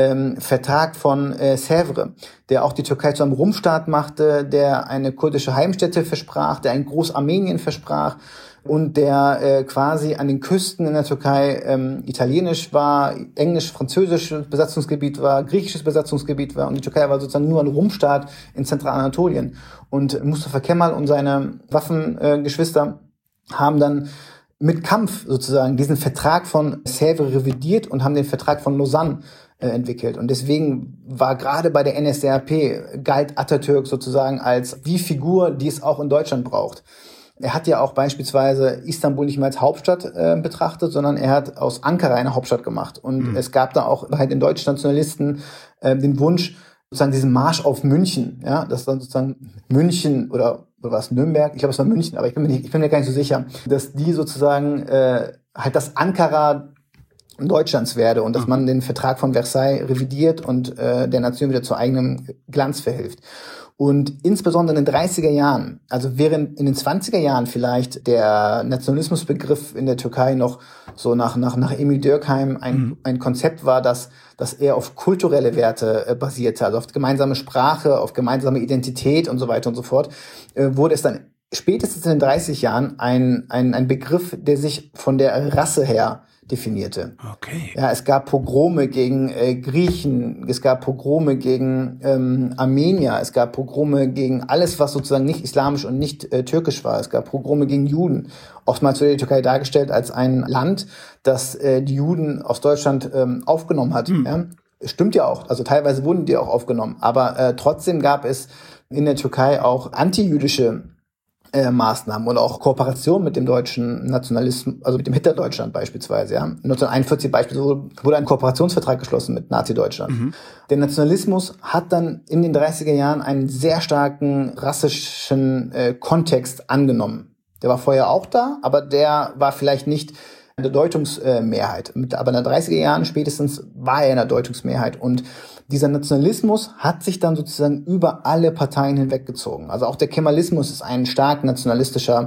Vertrag von Sèvres, der auch die Türkei zu einem Rumpfstaat machte, der eine kurdische Heimstätte versprach, der ein Großarmenien versprach und der quasi an den Küsten in der Türkei italienisch war, englisch, französisches Besatzungsgebiet war, griechisches Besatzungsgebiet war, und die Türkei war sozusagen nur ein Rumpfstaat in Zentralanatolien. Und Mustafa Kemal und seine Waffengeschwister haben dann mit Kampf sozusagen diesen Vertrag von Sèvres revidiert und haben den Vertrag von Lausanne entwickelt. Und deswegen war gerade bei der NSDAP, galt Atatürk sozusagen als die Figur, die es auch in Deutschland braucht. Er hat ja auch beispielsweise Istanbul nicht mehr als Hauptstadt betrachtet, sondern er hat aus Ankara eine Hauptstadt gemacht. Und es gab da auch bei den deutschen Nationalisten den Wunsch, sozusagen diesen Marsch auf München, ja, dass dann sozusagen München oder was, Nürnberg, ich glaube es war München, aber ich bin mir gar nicht so sicher, dass die sozusagen halt das Ankara Deutschlands werde und dass man den Vertrag von Versailles revidiert und der Nation wieder zu eigenem Glanz verhilft. Und insbesondere in den 30er Jahren, also während in den 20er Jahren vielleicht der Nationalismusbegriff in der Türkei noch so nach Emil Durkheim ein Konzept war, dass er auf kulturelle Werte basierte, also auf gemeinsame Sprache, auf gemeinsame Identität und so weiter und so fort, wurde es dann spätestens in den 30 Jahren ein Begriff, der sich von der Rasse her definierte. Okay. Ja, es gab Pogrome gegen Griechen, es gab Pogrome gegen Armenier, es gab Pogrome gegen alles, was sozusagen nicht islamisch und nicht türkisch war. Es gab Pogrome gegen Juden. Oftmals wurde die Türkei dargestellt als ein Land, das die Juden aus Deutschland aufgenommen hat. Ja? Stimmt ja auch. Also teilweise wurden die auch aufgenommen. Aber trotzdem gab es in der Türkei auch antijüdische Maßnahmen oder auch Kooperation mit dem deutschen Nationalismus, also mit dem Hitlerdeutschland beispielsweise. Ja. 1941 beispielsweise wurde ein Kooperationsvertrag geschlossen mit Nazi-Deutschland. Der Nationalismus hat dann in den 30er Jahren einen sehr starken rassischen Kontext angenommen. Der war vorher auch da, aber der war vielleicht nicht in der Deutungsmehrheit. Aber in den 30er Jahren spätestens war er in der Deutungsmehrheit. Und dieser Nationalismus hat sich dann sozusagen über alle Parteien hinweggezogen. Also auch der Kemalismus ist eine stark nationalistische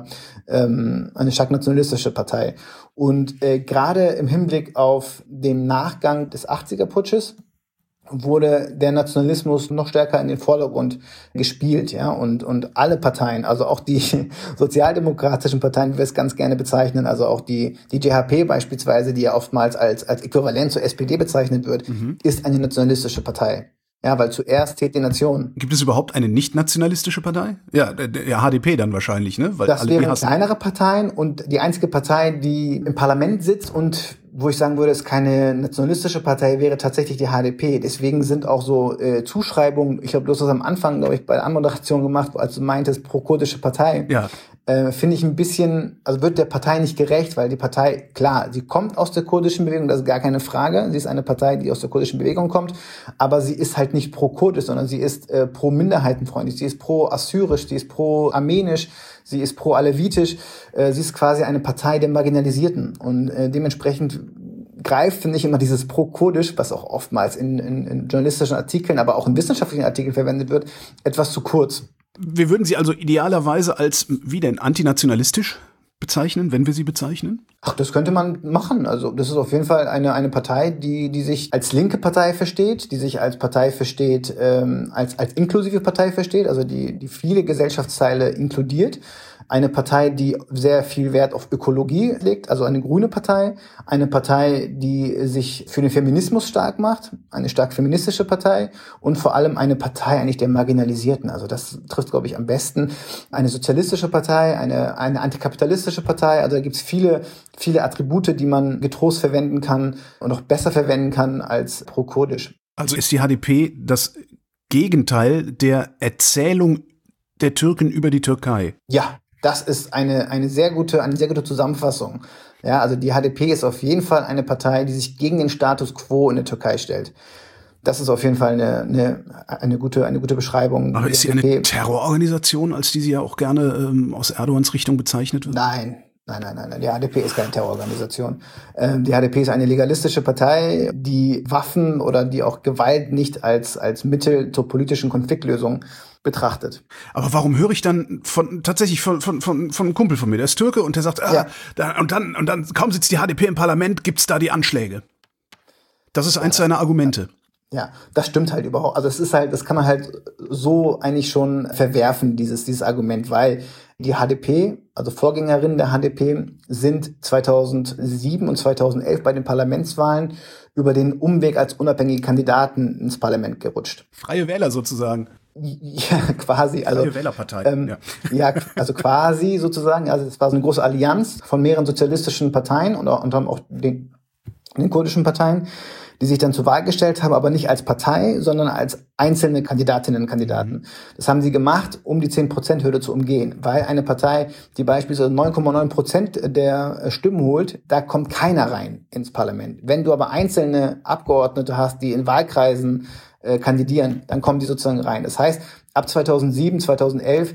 Partei. Und gerade im Hinblick auf den Nachgang des 80er-Putsches wurde der Nationalismus noch stärker in den Vordergrund gespielt, ja, und alle Parteien, also auch die sozialdemokratischen Parteien, wie wir es ganz gerne bezeichnen, also auch die JHP beispielsweise, die ja oftmals als Äquivalent zur SPD bezeichnet wird, ist eine nationalistische Partei. Ja, weil zuerst zählt die Nation. Gibt es überhaupt eine nicht-nationalistische Partei? Ja, der HDP dann wahrscheinlich, ne? Weil das wären kleinere Parteien und die einzige Partei, die im Parlament sitzt und wo ich sagen würde, es keine nationalistische Partei wäre, tatsächlich die HDP. Deswegen sind auch so Zuschreibungen, ich glaube, du hast das am Anfang, glaube ich, bei der Anmoderation gemacht, als du meintest, pro-kurdische Partei. Ja. Finde ich ein bisschen, also wird der Partei nicht gerecht, weil die Partei, klar, sie kommt aus der kurdischen Bewegung, das ist gar keine Frage. Sie ist eine Partei, die aus der kurdischen Bewegung kommt, aber sie ist halt nicht pro-kurdisch, sondern sie ist pro-minderheitenfreundlich, sie ist pro-assyrisch, sie ist pro-armenisch, sie ist pro-alevitisch, sie ist quasi eine Partei der Marginalisierten und dementsprechend greift, finde ich, immer dieses pro-kurdisch, was auch oftmals in journalistischen Artikeln, aber auch in wissenschaftlichen Artikeln verwendet wird, etwas zu kurz. Wir würden sie also idealerweise als, wie denn, antinationalistisch bezeichnen, wenn wir sie bezeichnen? Ach, das könnte man machen. Also das ist auf jeden Fall eine Partei, die sich als linke Partei versteht, die sich als Partei versteht, als inklusive Partei versteht, also die viele Gesellschaftsteile inkludiert. Eine Partei, die sehr viel Wert auf Ökologie legt, also eine grüne Partei. Eine Partei, die sich für den Feminismus stark macht, eine stark feministische Partei und vor allem eine Partei eigentlich der Marginalisierten. Also das trifft, glaube ich, am besten. Eine sozialistische Partei, eine antikapitalistische Partei. Also da gibt's viele Attribute, die man getrost verwenden kann und auch besser verwenden kann als pro-kurdisch. Also ist die HDP das Gegenteil der Erzählung der Türken über die Türkei? Ja. Das ist eine sehr gute Zusammenfassung. Ja, also die HDP ist auf jeden Fall eine Partei, die sich gegen den Status quo in der Türkei stellt. Das ist auf jeden Fall eine gute Beschreibung. Aber ist sie eine Terrororganisation, als die sie ja auch gerne aus Erdogans Richtung bezeichnet wird? Nein. Die HDP ist keine Terrororganisation. Die HDP ist eine legalistische Partei, die Waffen oder die auch Gewalt nicht als Mittel zur politischen Konfliktlösung betrachtet. Aber warum höre ich dann tatsächlich von einem Kumpel von mir, der ist Türke und der sagt, und dann kaum sitzt die HDP im Parlament, gibt's da die Anschläge. Das ist eins seiner Argumente. Ja, das stimmt halt überhaupt. Also das kann man halt so eigentlich schon verwerfen, dieses Argument, weil die HDP, also Vorgängerinnen der HDP, sind 2007 und 2011 bei den Parlamentswahlen über den Umweg als unabhängige Kandidaten ins Parlament gerutscht. Freie Wähler sozusagen. Ja, quasi. Also, Freie Wählerpartei. Ja, also quasi sozusagen. Also es war so eine große Allianz von mehreren sozialistischen Parteien und auch den kurdischen Parteien, die sich dann zur Wahl gestellt haben, aber nicht als Partei, sondern als einzelne Kandidatinnen und Kandidaten. Das haben sie gemacht, um die 10%-Hürde zu umgehen, weil eine Partei, die beispielsweise 9,9% der Stimmen holt, da kommt keiner rein ins Parlament. Wenn du aber einzelne Abgeordnete hast, die in Wahlkreisen kandidieren, dann kommen die sozusagen rein. Das heißt, ab 2007, 2011,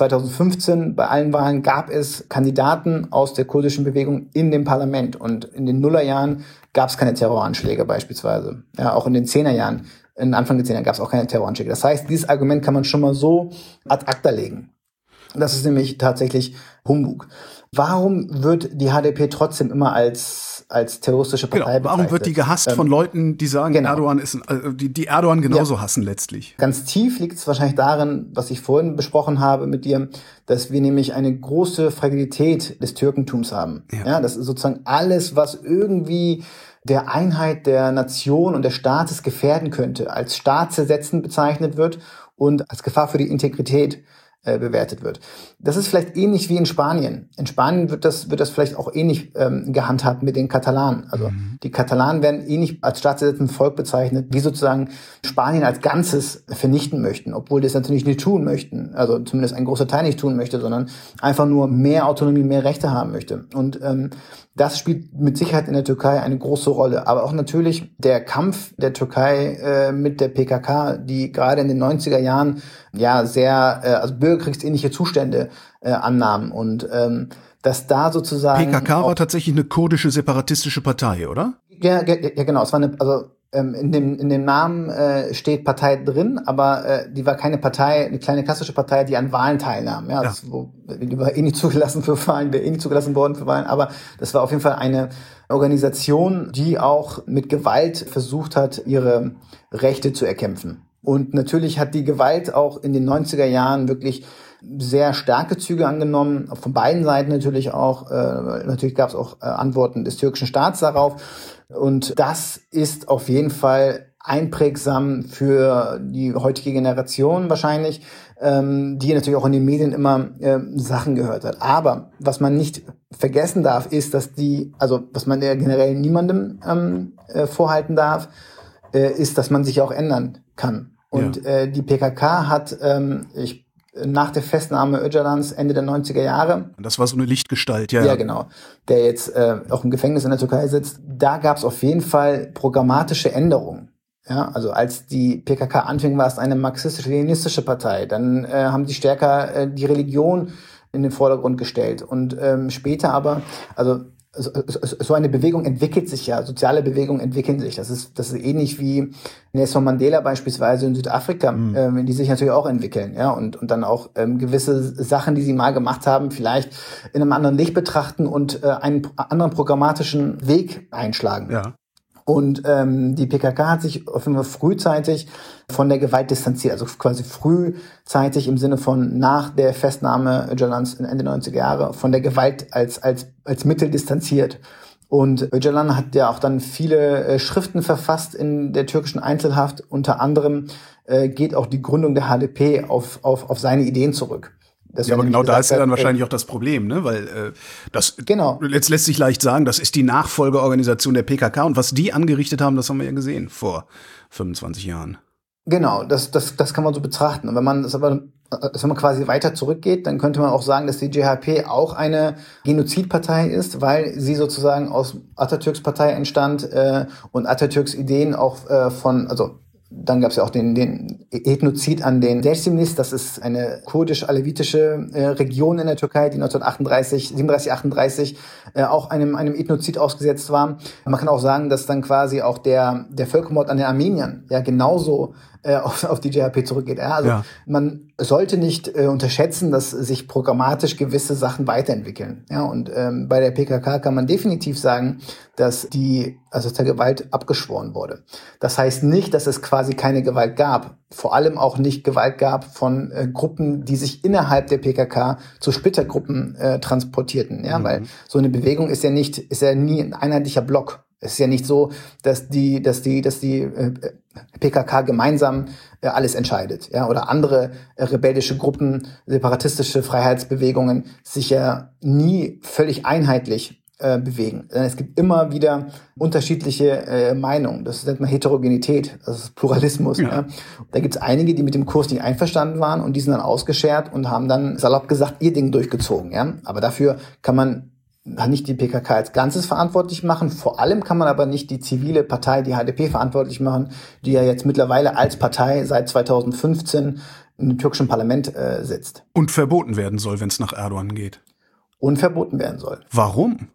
2015 bei allen Wahlen gab es Kandidaten aus der kurdischen Bewegung in dem Parlament. Und in den Nullerjahren gab es keine Terroranschläge beispielsweise. Ja, auch in den Zehnerjahren, Anfang der Zehnerjahren gab es auch keine Terroranschläge. Das heißt, dieses Argument kann man schon mal so ad acta legen. Das ist nämlich tatsächlich Humbug. Warum wird die HDP trotzdem immer als terroristische Partei bezeichnet? Warum wird die gehasst von Leuten, die sagen, Erdogan ist, die Erdogan genauso hassen letztlich? Ganz tief liegt es wahrscheinlich darin, was ich vorhin besprochen habe mit dir, dass wir nämlich eine große Fragilität des Türkentums haben. Ja, das ist sozusagen alles, was irgendwie der Einheit der Nation und des Staates gefährden könnte, als staatszersetzend bezeichnet wird und als Gefahr für die Integrität bewertet wird. Das ist vielleicht ähnlich wie in Spanien. In Spanien wird das vielleicht auch ähnlich gehandhabt mit den Katalanen. Also die Katalanen werden ähnlich als staatsersetzendes Volk bezeichnet, die sozusagen Spanien als Ganzes vernichten möchten, obwohl die es natürlich nicht tun möchten. Also zumindest ein großer Teil nicht tun möchte, sondern einfach nur mehr Autonomie, mehr Rechte haben möchte. Und das spielt mit Sicherheit in der Türkei eine große Rolle. Aber auch natürlich der Kampf der Türkei mit der PKK, die gerade in den 90er Jahren ja sehr also bürgerkriegsähnliche Zustände annahmen. Und dass da sozusagen PKK war tatsächlich eine kurdische separatistische Partei, oder? Ja, genau. Es war in dem Namen steht Partei drin, aber die war keine Partei, eine kleine klassische Partei, die an Wahlen teilnahm. Ja, die war nicht zugelassen für Wahlen, wäre nicht zugelassen worden für Wahlen, aber das war auf jeden Fall eine Organisation, die auch mit Gewalt versucht hat, ihre Rechte zu erkämpfen. Und natürlich hat die Gewalt auch in den 90er Jahren wirklich sehr starke Züge angenommen, von beiden Seiten natürlich auch. Natürlich gab es auch Antworten des türkischen Staats darauf. Und das ist auf jeden Fall einprägsam für die heutige Generation wahrscheinlich. die natürlich auch in den Medien immer Sachen gehört hat. Aber was man nicht vergessen darf, ist, dass was man ja generell niemandem vorhalten darf, ist, dass man sich auch ändern kann. Und die PKK hat nach der Festnahme Öcalans Ende der 90er Jahre. Das war so eine Lichtgestalt, ja. Ja, genau. Der jetzt auch im Gefängnis in der Türkei sitzt. Da gab es auf jeden Fall programmatische Änderungen. Ja, also als die PKK anfing, war es eine marxistisch-leninistische Partei. Dann haben sie stärker die Religion in den Vordergrund gestellt. Und später aber, also so eine Bewegung entwickelt sich ja, soziale Bewegungen entwickeln sich. Das ist ähnlich wie Nelson Mandela beispielsweise in Südafrika, die sich natürlich auch entwickeln, ja, und dann auch gewisse Sachen, die sie mal gemacht haben, vielleicht in einem anderen Licht betrachten und einen anderen programmatischen Weg einschlagen. Ja. Und die PKK hat sich auf jeden Fall frühzeitig von der Gewalt distanziert, also quasi frühzeitig im Sinne von nach der Festnahme Öcalans in Ende 90er Jahre von der Gewalt als Mittel distanziert. Und Öcalan hat ja auch dann viele Schriften verfasst in der türkischen Einzelhaft. Unter anderem geht auch die Gründung der HDP auf seine Ideen zurück. Ja, aber genau da ist ja dann wahrscheinlich auch das Problem, ne? Weil jetzt lässt sich leicht sagen, das ist die Nachfolgeorganisation der PKK und was die angerichtet haben, das haben wir ja gesehen vor 25 Jahren. Genau, das kann man so betrachten. Und wenn man quasi weiter zurückgeht, dann könnte man auch sagen, dass die CHP auch eine Genozidpartei ist, weil sie sozusagen aus Atatürks Partei entstand und Atatürks Ideen auch dann gab es ja auch den Ethnozid an den Dersimlis. Das ist eine kurdisch-alevitische Region in der Türkei, die 1937, 38 auch einem Ethnozid ausgesetzt war. Man kann auch sagen, dass dann quasi auch der Völkermord an den Armeniern ja genauso auf die JHP zurückgeht. Ja, also man sollte nicht unterschätzen, dass sich programmatisch gewisse Sachen weiterentwickeln. Ja, und bei der PKK kann man definitiv sagen, dass der Gewalt abgeschworen wurde. Das heißt nicht, dass es quasi keine Gewalt gab. Vor allem auch nicht Gewalt gab von Gruppen, die sich innerhalb der PKK zu Splittergruppen transportierten. Ja, weil so eine Bewegung ist ja nie ein einheitlicher Block. Es ist ja nicht so, dass die PKK gemeinsam alles entscheidet, ja, oder andere rebellische Gruppen, separatistische Freiheitsbewegungen sich ja nie völlig einheitlich bewegen. Es gibt immer wieder unterschiedliche Meinungen. Das nennt man Heterogenität, das ist Pluralismus. Ja. Ja. Da gibt es einige, die mit dem Kurs nicht einverstanden waren und die sind dann ausgeschert und haben dann salopp gesagt ihr Ding durchgezogen. Ja. Aber dafür kann man nicht die PKK als Ganzes verantwortlich machen. Vor allem kann man aber nicht die zivile Partei, die HDP, verantwortlich machen, die ja jetzt mittlerweile als Partei seit 2015 im türkischen Parlament sitzt. Und verboten werden soll, wenn es nach Erdogan geht. Und verboten werden soll. Warum?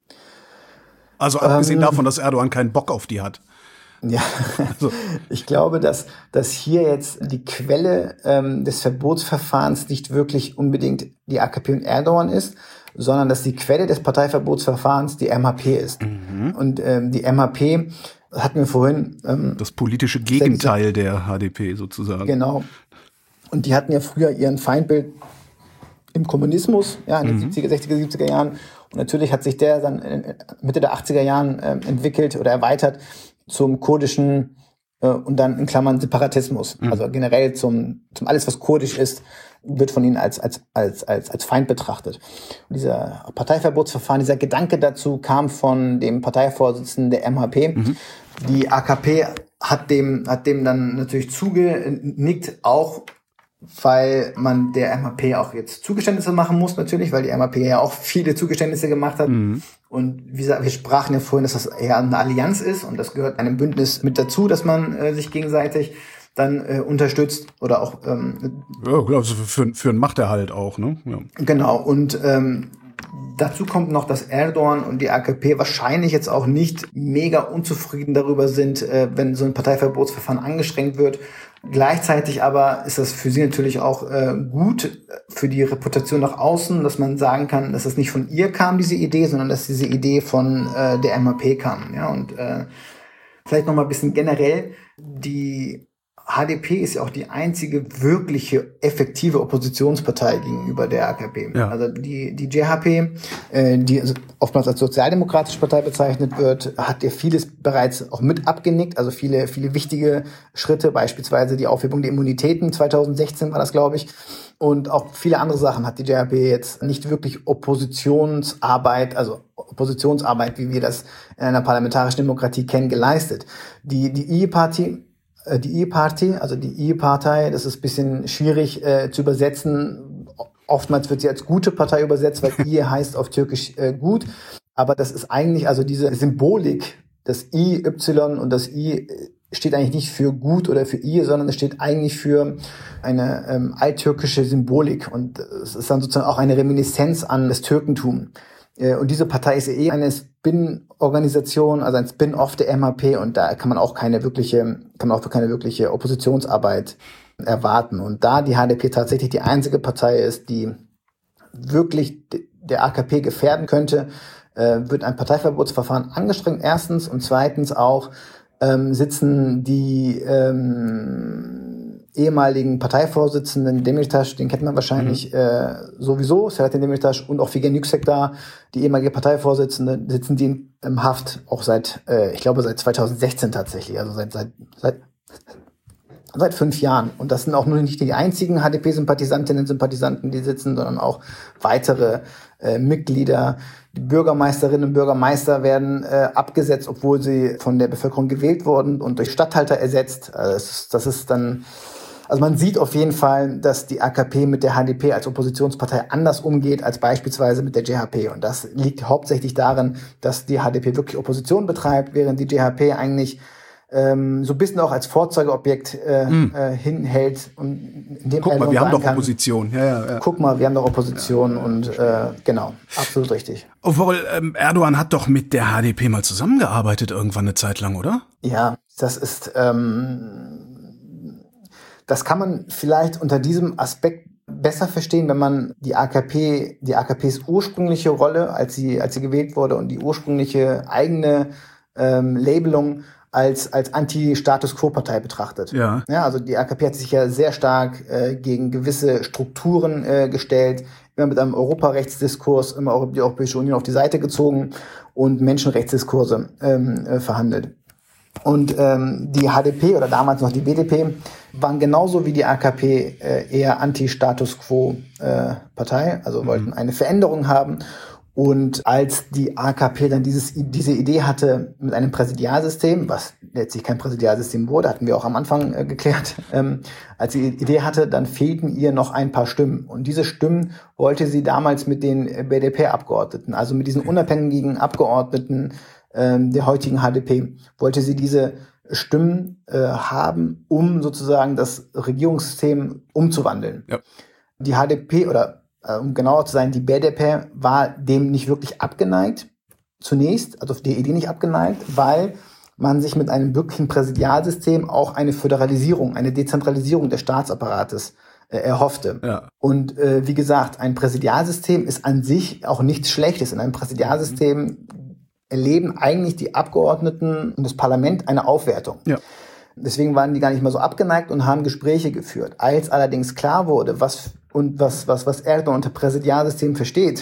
Also abgesehen davon, dass Erdogan keinen Bock auf die hat. Ja, also ich glaube, dass hier jetzt die Quelle des Verbotsverfahrens nicht wirklich unbedingt die AKP und Erdogan ist, sondern dass die Quelle des Parteiverbotsverfahrens die MHP ist. Und die MHP hatten wir vorhin. Das politische Gegenteil der HDP sozusagen. Genau. Und die hatten ja früher ihren Feindbild im Kommunismus, ja, in den 60er, 70er Jahren. Und natürlich hat sich der dann Mitte der 80er Jahren entwickelt oder erweitert zum kurdischen und dann in Klammern Separatismus. Also generell zum alles, was kurdisch ist, wird von ihnen als Feind betrachtet. Und dieser Parteiverbotsverfahren, dieser Gedanke dazu kam von dem Parteivorsitzenden der MHP. Die AKP hat dem dann natürlich zugenickt, auch weil man der MHP auch jetzt Zugeständnisse machen muss, natürlich, weil die MHP ja auch viele Zugeständnisse gemacht hat. Und wie gesagt, wir sprachen ja vorhin, dass das eher eine Allianz ist und das gehört einem Bündnis mit dazu, dass man sich gegenseitig dann unterstützt oder auch also für einen Machterhalt auch, ne? Ja. Genau. Und dazu kommt noch, dass Erdogan und die AKP wahrscheinlich jetzt auch nicht mega unzufrieden darüber sind, wenn so ein Parteiverbotsverfahren angestrengt wird. Gleichzeitig aber ist das für sie natürlich auch gut für die Reputation nach außen, dass man sagen kann, dass es nicht von ihr kam, diese Idee, sondern dass diese Idee von der MHP kam. Ja, und vielleicht noch mal ein bisschen generell. Die HDP ist ja auch die einzige wirkliche effektive Oppositionspartei gegenüber der AKP. Ja. Also die JHP, die also oftmals als sozialdemokratische Partei bezeichnet wird, hat ja vieles bereits auch mit abgenickt. Also viele wichtige Schritte, beispielsweise die Aufhebung der Immunitäten 2016 war das, glaube ich. Und auch viele andere Sachen hat die JHP jetzt nicht wirklich Oppositionsarbeit, wie wir das in einer parlamentarischen Demokratie kennen, geleistet. Die IE-Partei, das ist ein bisschen schwierig zu übersetzen. Oftmals wird sie als gute Partei übersetzt, weil IE heißt auf Türkisch gut. Aber das ist eigentlich, also diese Symbolik, das I, Y und das I steht eigentlich nicht für gut oder für IE, sondern es steht eigentlich für eine alttürkische Symbolik. Und es ist dann sozusagen auch eine Reminiszenz an das Türkentum. Und diese Partei ist eine Spin-Organisation, also ein Spin-off der MHP, und da kann man auch keine wirkliche Oppositionsarbeit erwarten. Und da die HDP tatsächlich die einzige Partei ist, die wirklich der AKP gefährden könnte, wird ein Parteiverbotsverfahren angestrengt, erstens, und zweitens auch sitzen die ehemaligen Parteivorsitzenden Demirtas, den kennt man wahrscheinlich sowieso, Selahattin Demirtas, und auch Figen Yüksek, die ehemalige Parteivorsitzende, sitzen die im Haft auch seit 2016 tatsächlich, also seit 5 Jahren. Und das sind auch nur nicht die einzigen HDP-Sympathisantinnen und Sympathisanten, die sitzen, sondern auch weitere Mitglieder. Die Bürgermeisterinnen und Bürgermeister werden abgesetzt, obwohl sie von der Bevölkerung gewählt wurden, und durch Statthalter ersetzt. Also man sieht auf jeden Fall, dass die AKP mit der HDP als Oppositionspartei anders umgeht als beispielsweise mit der JHP. Und das liegt hauptsächlich darin, dass die HDP wirklich Opposition betreibt, während die JHP eigentlich so ein bisschen auch als Vorzeigeobjekt hinhält. Und in dem Guck mal, wir haben doch Opposition. Ja. Guck mal, wir haben doch Opposition, und genau, absolut richtig. Obwohl, Erdogan hat doch mit der HDP mal zusammengearbeitet irgendwann eine Zeit lang, oder? Ja, das ist, das kann man vielleicht unter diesem Aspekt besser verstehen, wenn man die AKPs ursprüngliche Rolle, als sie gewählt wurde, und die ursprüngliche eigene Labelung als Anti-Status-Quo-Partei betrachtet. Ja. Ja, also die AKP hat sich ja sehr stark gegen gewisse Strukturen gestellt, immer mit einem Europarechtsdiskurs, immer die Europäische Union auf die Seite gezogen und Menschenrechtsdiskurse verhandelt. Und die HDP oder damals noch die BDP waren genauso wie die AKP eher Anti-Status-Quo-Partei, also wollten eine Veränderung haben. Und als die AKP dann diese Idee hatte mit einem Präsidialsystem, was letztlich kein Präsidialsystem wurde, hatten wir auch am Anfang geklärt, als sie die Idee hatte, dann fehlten ihr noch ein paar Stimmen. Und diese Stimmen wollte sie damals mit den BDP-Abgeordneten, also mit diesen unabhängigen Abgeordneten der heutigen HDP, wollte sie diese Stimmen haben, um sozusagen das Regierungssystem umzuwandeln. Ja. Die HDP, oder um genauer zu sein, die BDP war dem nicht wirklich abgeneigt, zunächst, also der Idee nicht abgeneigt, weil man sich mit einem wirklichen Präsidialsystem auch eine Föderalisierung, eine Dezentralisierung des Staatsapparates erhoffte. Ja. Und wie gesagt, ein Präsidialsystem ist an sich auch nichts Schlechtes. In einem Präsidialsystem erleben eigentlich die Abgeordneten und das Parlament eine Aufwertung. Ja. Deswegen waren die gar nicht mehr so abgeneigt und haben Gespräche geführt. Als allerdings klar wurde, was Erdogan unter Präsidialsystem versteht,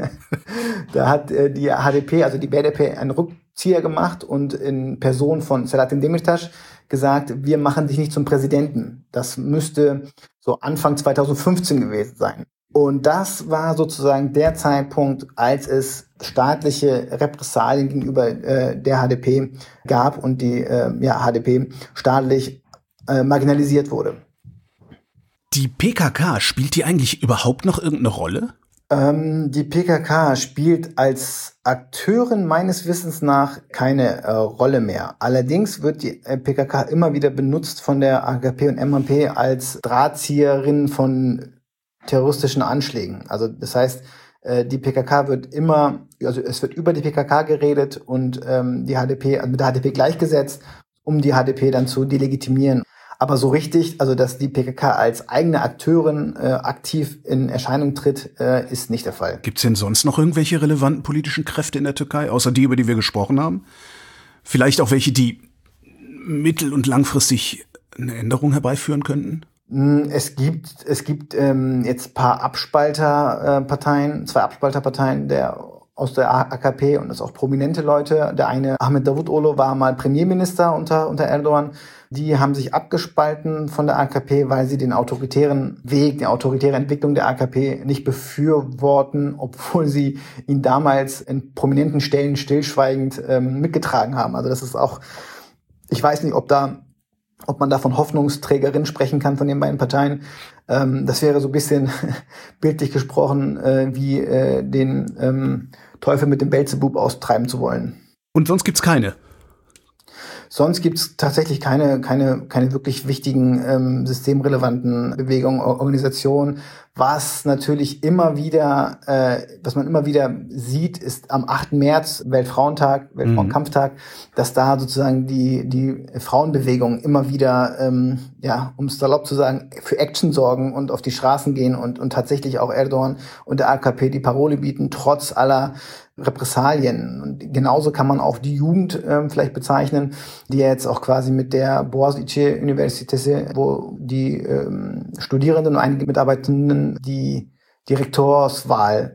da hat die HDP, also die BDP, einen Rückzieher gemacht und in Person von Selahattin Demirtas gesagt, wir machen dich nicht zum Präsidenten. Das müsste so Anfang 2015 gewesen sein. Und das war sozusagen der Zeitpunkt, als es staatliche Repressalien gegenüber der HDP gab und die HDP staatlich marginalisiert wurde. Die PKK, spielt die eigentlich überhaupt noch irgendeine Rolle? Die PKK spielt als Akteurin meines Wissens nach keine Rolle mehr. Allerdings wird die PKK immer wieder benutzt von der AKP und MHP als Drahtzieherin von terroristischen Anschlägen. Also das heißt, die PKK wird es wird über die PKK geredet und die HDP, mit der HDP gleichgesetzt, um die HDP dann zu delegitimieren. Aber so richtig, also dass die PKK als eigene Akteurin aktiv in Erscheinung tritt, ist nicht der Fall. Gibt's denn sonst noch irgendwelche relevanten politischen Kräfte in der Türkei, außer die, über die wir gesprochen haben? Vielleicht auch welche, die mittel- und langfristig eine Änderung herbeiführen könnten? Es gibt jetzt ein paar Abspalterparteien, zwei Abspalterparteien aus der AKP und das auch prominente Leute. Der eine, Ahmet Davutoğlu, war mal Premierminister unter Erdogan. Die haben sich abgespalten von der AKP, weil sie den autoritären Weg, die autoritäre Entwicklung der AKP nicht befürworten, obwohl sie ihn damals in prominenten Stellen stillschweigend mitgetragen haben. Also das ist auch, ich weiß nicht, ob man da von Hoffnungsträgerin sprechen kann von den beiden Parteien. Das wäre so ein bisschen bildlich gesprochen, wie den Teufel mit dem Beelzebub austreiben zu wollen. Und sonst gibt's keine? Sonst gibt's tatsächlich keine wirklich wichtigen systemrelevanten Bewegungen, Organisationen. Was natürlich immer wieder, was man immer wieder sieht, ist am 8. März, Weltfrauentag, Weltfrauenkampftag, dass da sozusagen die Frauenbewegung immer wieder, um es salopp zu sagen, für Action sorgen und auf die Straßen gehen und tatsächlich auch Erdogan und der AKP die Parole bieten, trotz aller Repressalien. Und genauso kann man auch die Jugend vielleicht bezeichnen, die ja jetzt auch quasi mit der Boğaziçi Üniversitesi, wo die Studierenden und einige Mitarbeitenden die Direktoratswahl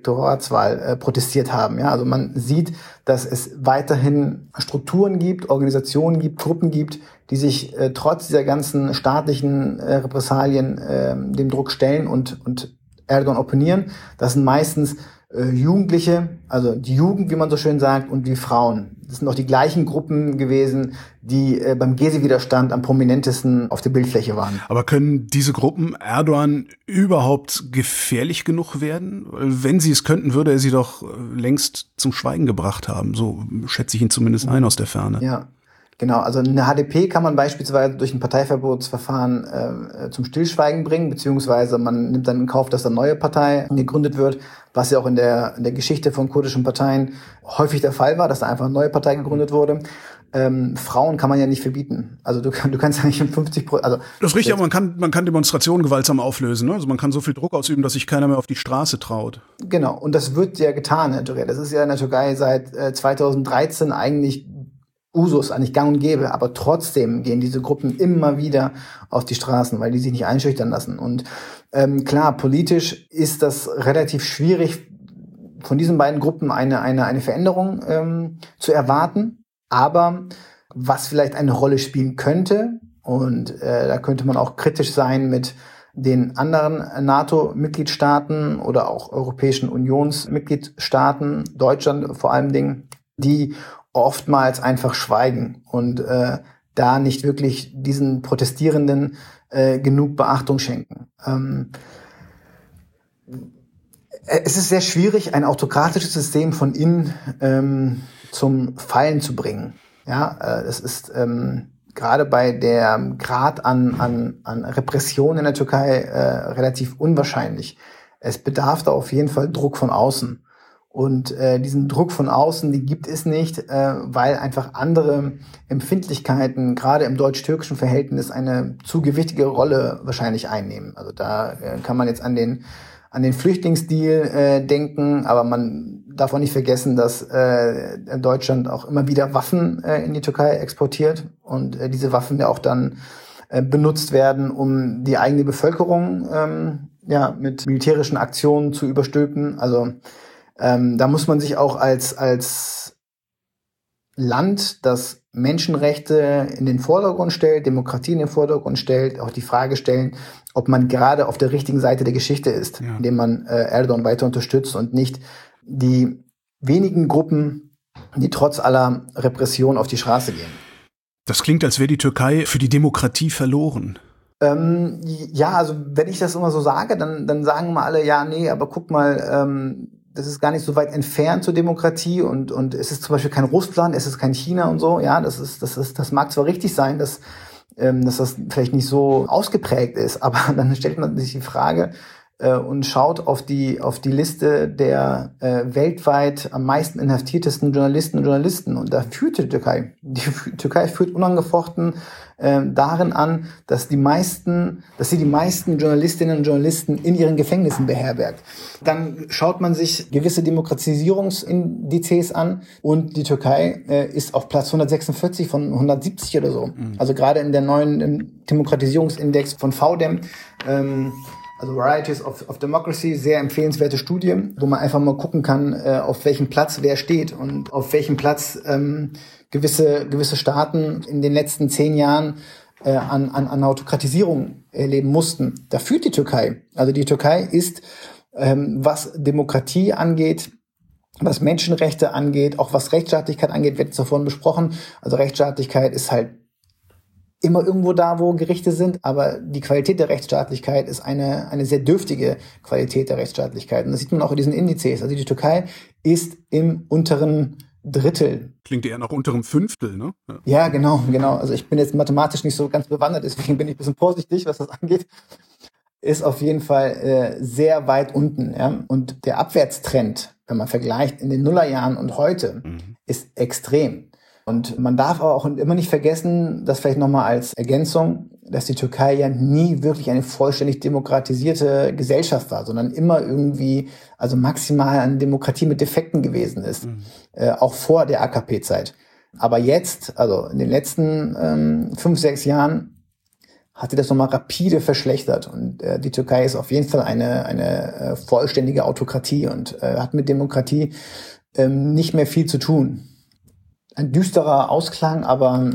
protestiert haben. Ja, also man sieht, dass es weiterhin Strukturen gibt, Organisationen gibt, Gruppen gibt, die sich trotz dieser ganzen staatlichen Repressalien dem Druck stellen und Erdogan opponieren. Das sind meistens Jugendliche, also die Jugend, wie man so schön sagt, und die Frauen. Das sind auch die gleichen Gruppen gewesen, die beim Gezi-Widerstand am prominentesten auf der Bildfläche waren. Aber können diese Gruppen Erdogan überhaupt gefährlich genug werden? Wenn sie es könnten, würde er sie doch längst zum Schweigen gebracht haben. So schätze ich ihn zumindest ein aus der Ferne. Ja. Genau, also eine HDP kann man beispielsweise durch ein Parteiverbotsverfahren zum Stillschweigen bringen, beziehungsweise man nimmt dann in Kauf, dass eine neue Partei gegründet wird, was ja auch in der Geschichte von kurdischen Parteien häufig der Fall war, dass da einfach eine neue Partei gegründet wurde. Frauen kann man ja nicht verbieten. Also du kannst ja nicht um 50%. Also das ist richtig, aber man kann Demonstrationen gewaltsam auflösen. Ne? Also man kann so viel Druck ausüben, dass sich keiner mehr auf die Straße traut. Genau, und das wird ja getan in der Türkei. Das ist ja in der Türkei seit 2013 eigentlich Usus, eigentlich gang und gäbe, aber trotzdem gehen diese Gruppen immer wieder auf die Straßen, weil die sich nicht einschüchtern lassen. Und klar, politisch ist das relativ schwierig, von diesen beiden Gruppen eine Veränderung zu erwarten. Aber was vielleicht eine Rolle spielen könnte, und da könnte man auch kritisch sein mit den anderen NATO-Mitgliedstaaten oder auch Europäischen Unionsmitgliedstaaten, Deutschland vor allem Dingen, die oftmals einfach schweigen und da nicht wirklich diesen Protestierenden genug Beachtung schenken. Es ist sehr schwierig, ein autokratisches System von innen zum Fallen zu bringen. Ja, das ist gerade bei der Grad an Repression in der Türkei relativ unwahrscheinlich. Es bedarf da auf jeden Fall Druck von außen. Und diesen Druck von außen, die gibt es nicht, weil einfach andere Empfindlichkeiten, gerade im deutsch-türkischen Verhältnis, eine zu gewichtige Rolle wahrscheinlich einnehmen. Also da kann man jetzt an den Flüchtlingsdeal denken, aber man darf auch nicht vergessen, dass Deutschland auch immer wieder Waffen in die Türkei exportiert und diese Waffen ja auch dann benutzt werden, um die eigene Bevölkerung mit militärischen Aktionen zu überstülpen. Also da muss man sich auch als Land, das Menschenrechte in den Vordergrund stellt, Demokratie in den Vordergrund stellt, auch die Frage stellen, ob man gerade auf der richtigen Seite der Geschichte ist, indem man Erdogan weiter unterstützt und nicht die wenigen Gruppen, die trotz aller Repression auf die Straße gehen. Das klingt, als wäre die Türkei für die Demokratie verloren. Ja, also wenn ich das immer so sage, dann sagen mal alle, ja, nee, aber guck mal, das ist gar nicht so weit entfernt zur Demokratie und es ist zum Beispiel kein Russland, es ist kein China und so. Ja, das mag zwar richtig sein, dass das vielleicht nicht so ausgeprägt ist, aber dann stellt man sich die Frage, und schaut auf die Liste der weltweit am meisten inhaftiertesten Journalistinnen und Journalisten. Und da führt die Türkei. Die Türkei führt unangefochten darin an, dass sie die meisten Journalistinnen und Journalisten in ihren Gefängnissen beherbergt. Dann schaut man sich gewisse Demokratisierungsindizes an und die Türkei ist auf Platz 146 von 170 oder so. Also gerade in der neuen Demokratisierungsindex von VDEM, also Varieties of Democracy, sehr empfehlenswerte Studie, wo man einfach mal gucken kann, auf welchem Platz wer steht und auf welchem Platz gewisse Staaten in den letzten 10 Jahren an Autokratisierung erleben mussten. Da führt die Türkei. Also die Türkei ist, was Demokratie angeht, was Menschenrechte angeht, auch was Rechtsstaatlichkeit angeht, wird davon besprochen. Also Rechtsstaatlichkeit ist halt immer irgendwo da, wo Gerichte sind, aber die Qualität der Rechtsstaatlichkeit ist eine sehr dürftige Qualität der Rechtsstaatlichkeit. Und das sieht man auch in diesen Indizes. Also die Türkei ist im unteren Drittel. Klingt eher nach unterem Fünftel, ne? Ja, genau. Also ich bin jetzt mathematisch nicht so ganz bewandert, deswegen bin ich ein bisschen vorsichtig, was das angeht. Ist auf jeden Fall sehr weit unten. Ja? Und der Abwärtstrend, wenn man vergleicht in den Nullerjahren und heute, ist extrem. Und man darf aber auch immer nicht vergessen, das vielleicht nochmal als Ergänzung, dass die Türkei ja nie wirklich eine vollständig demokratisierte Gesellschaft war, sondern immer irgendwie, also maximal eine Demokratie mit Defekten gewesen ist, auch vor der AKP-Zeit. Aber jetzt, also in den letzten 5-6 Jahren, hat sich das nochmal rapide verschlechtert. Und die Türkei ist auf jeden Fall eine vollständige Autokratie und hat mit Demokratie nicht mehr viel zu tun. Ein düsterer Ausklang, aber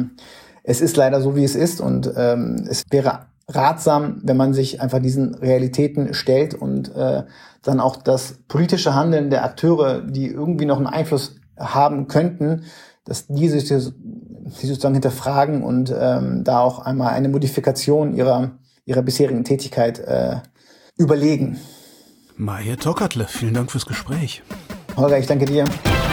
es ist leider so, wie es ist. Und es wäre ratsam, wenn man sich einfach diesen Realitäten stellt und dann auch das politische Handeln der Akteure, die irgendwie noch einen Einfluss haben könnten, dass die sich sozusagen hinterfragen und da auch einmal eine Modifikation ihrer bisherigen Tätigkeit überlegen. Mahir Tokatle, vielen Dank fürs Gespräch. Holger, ich danke dir.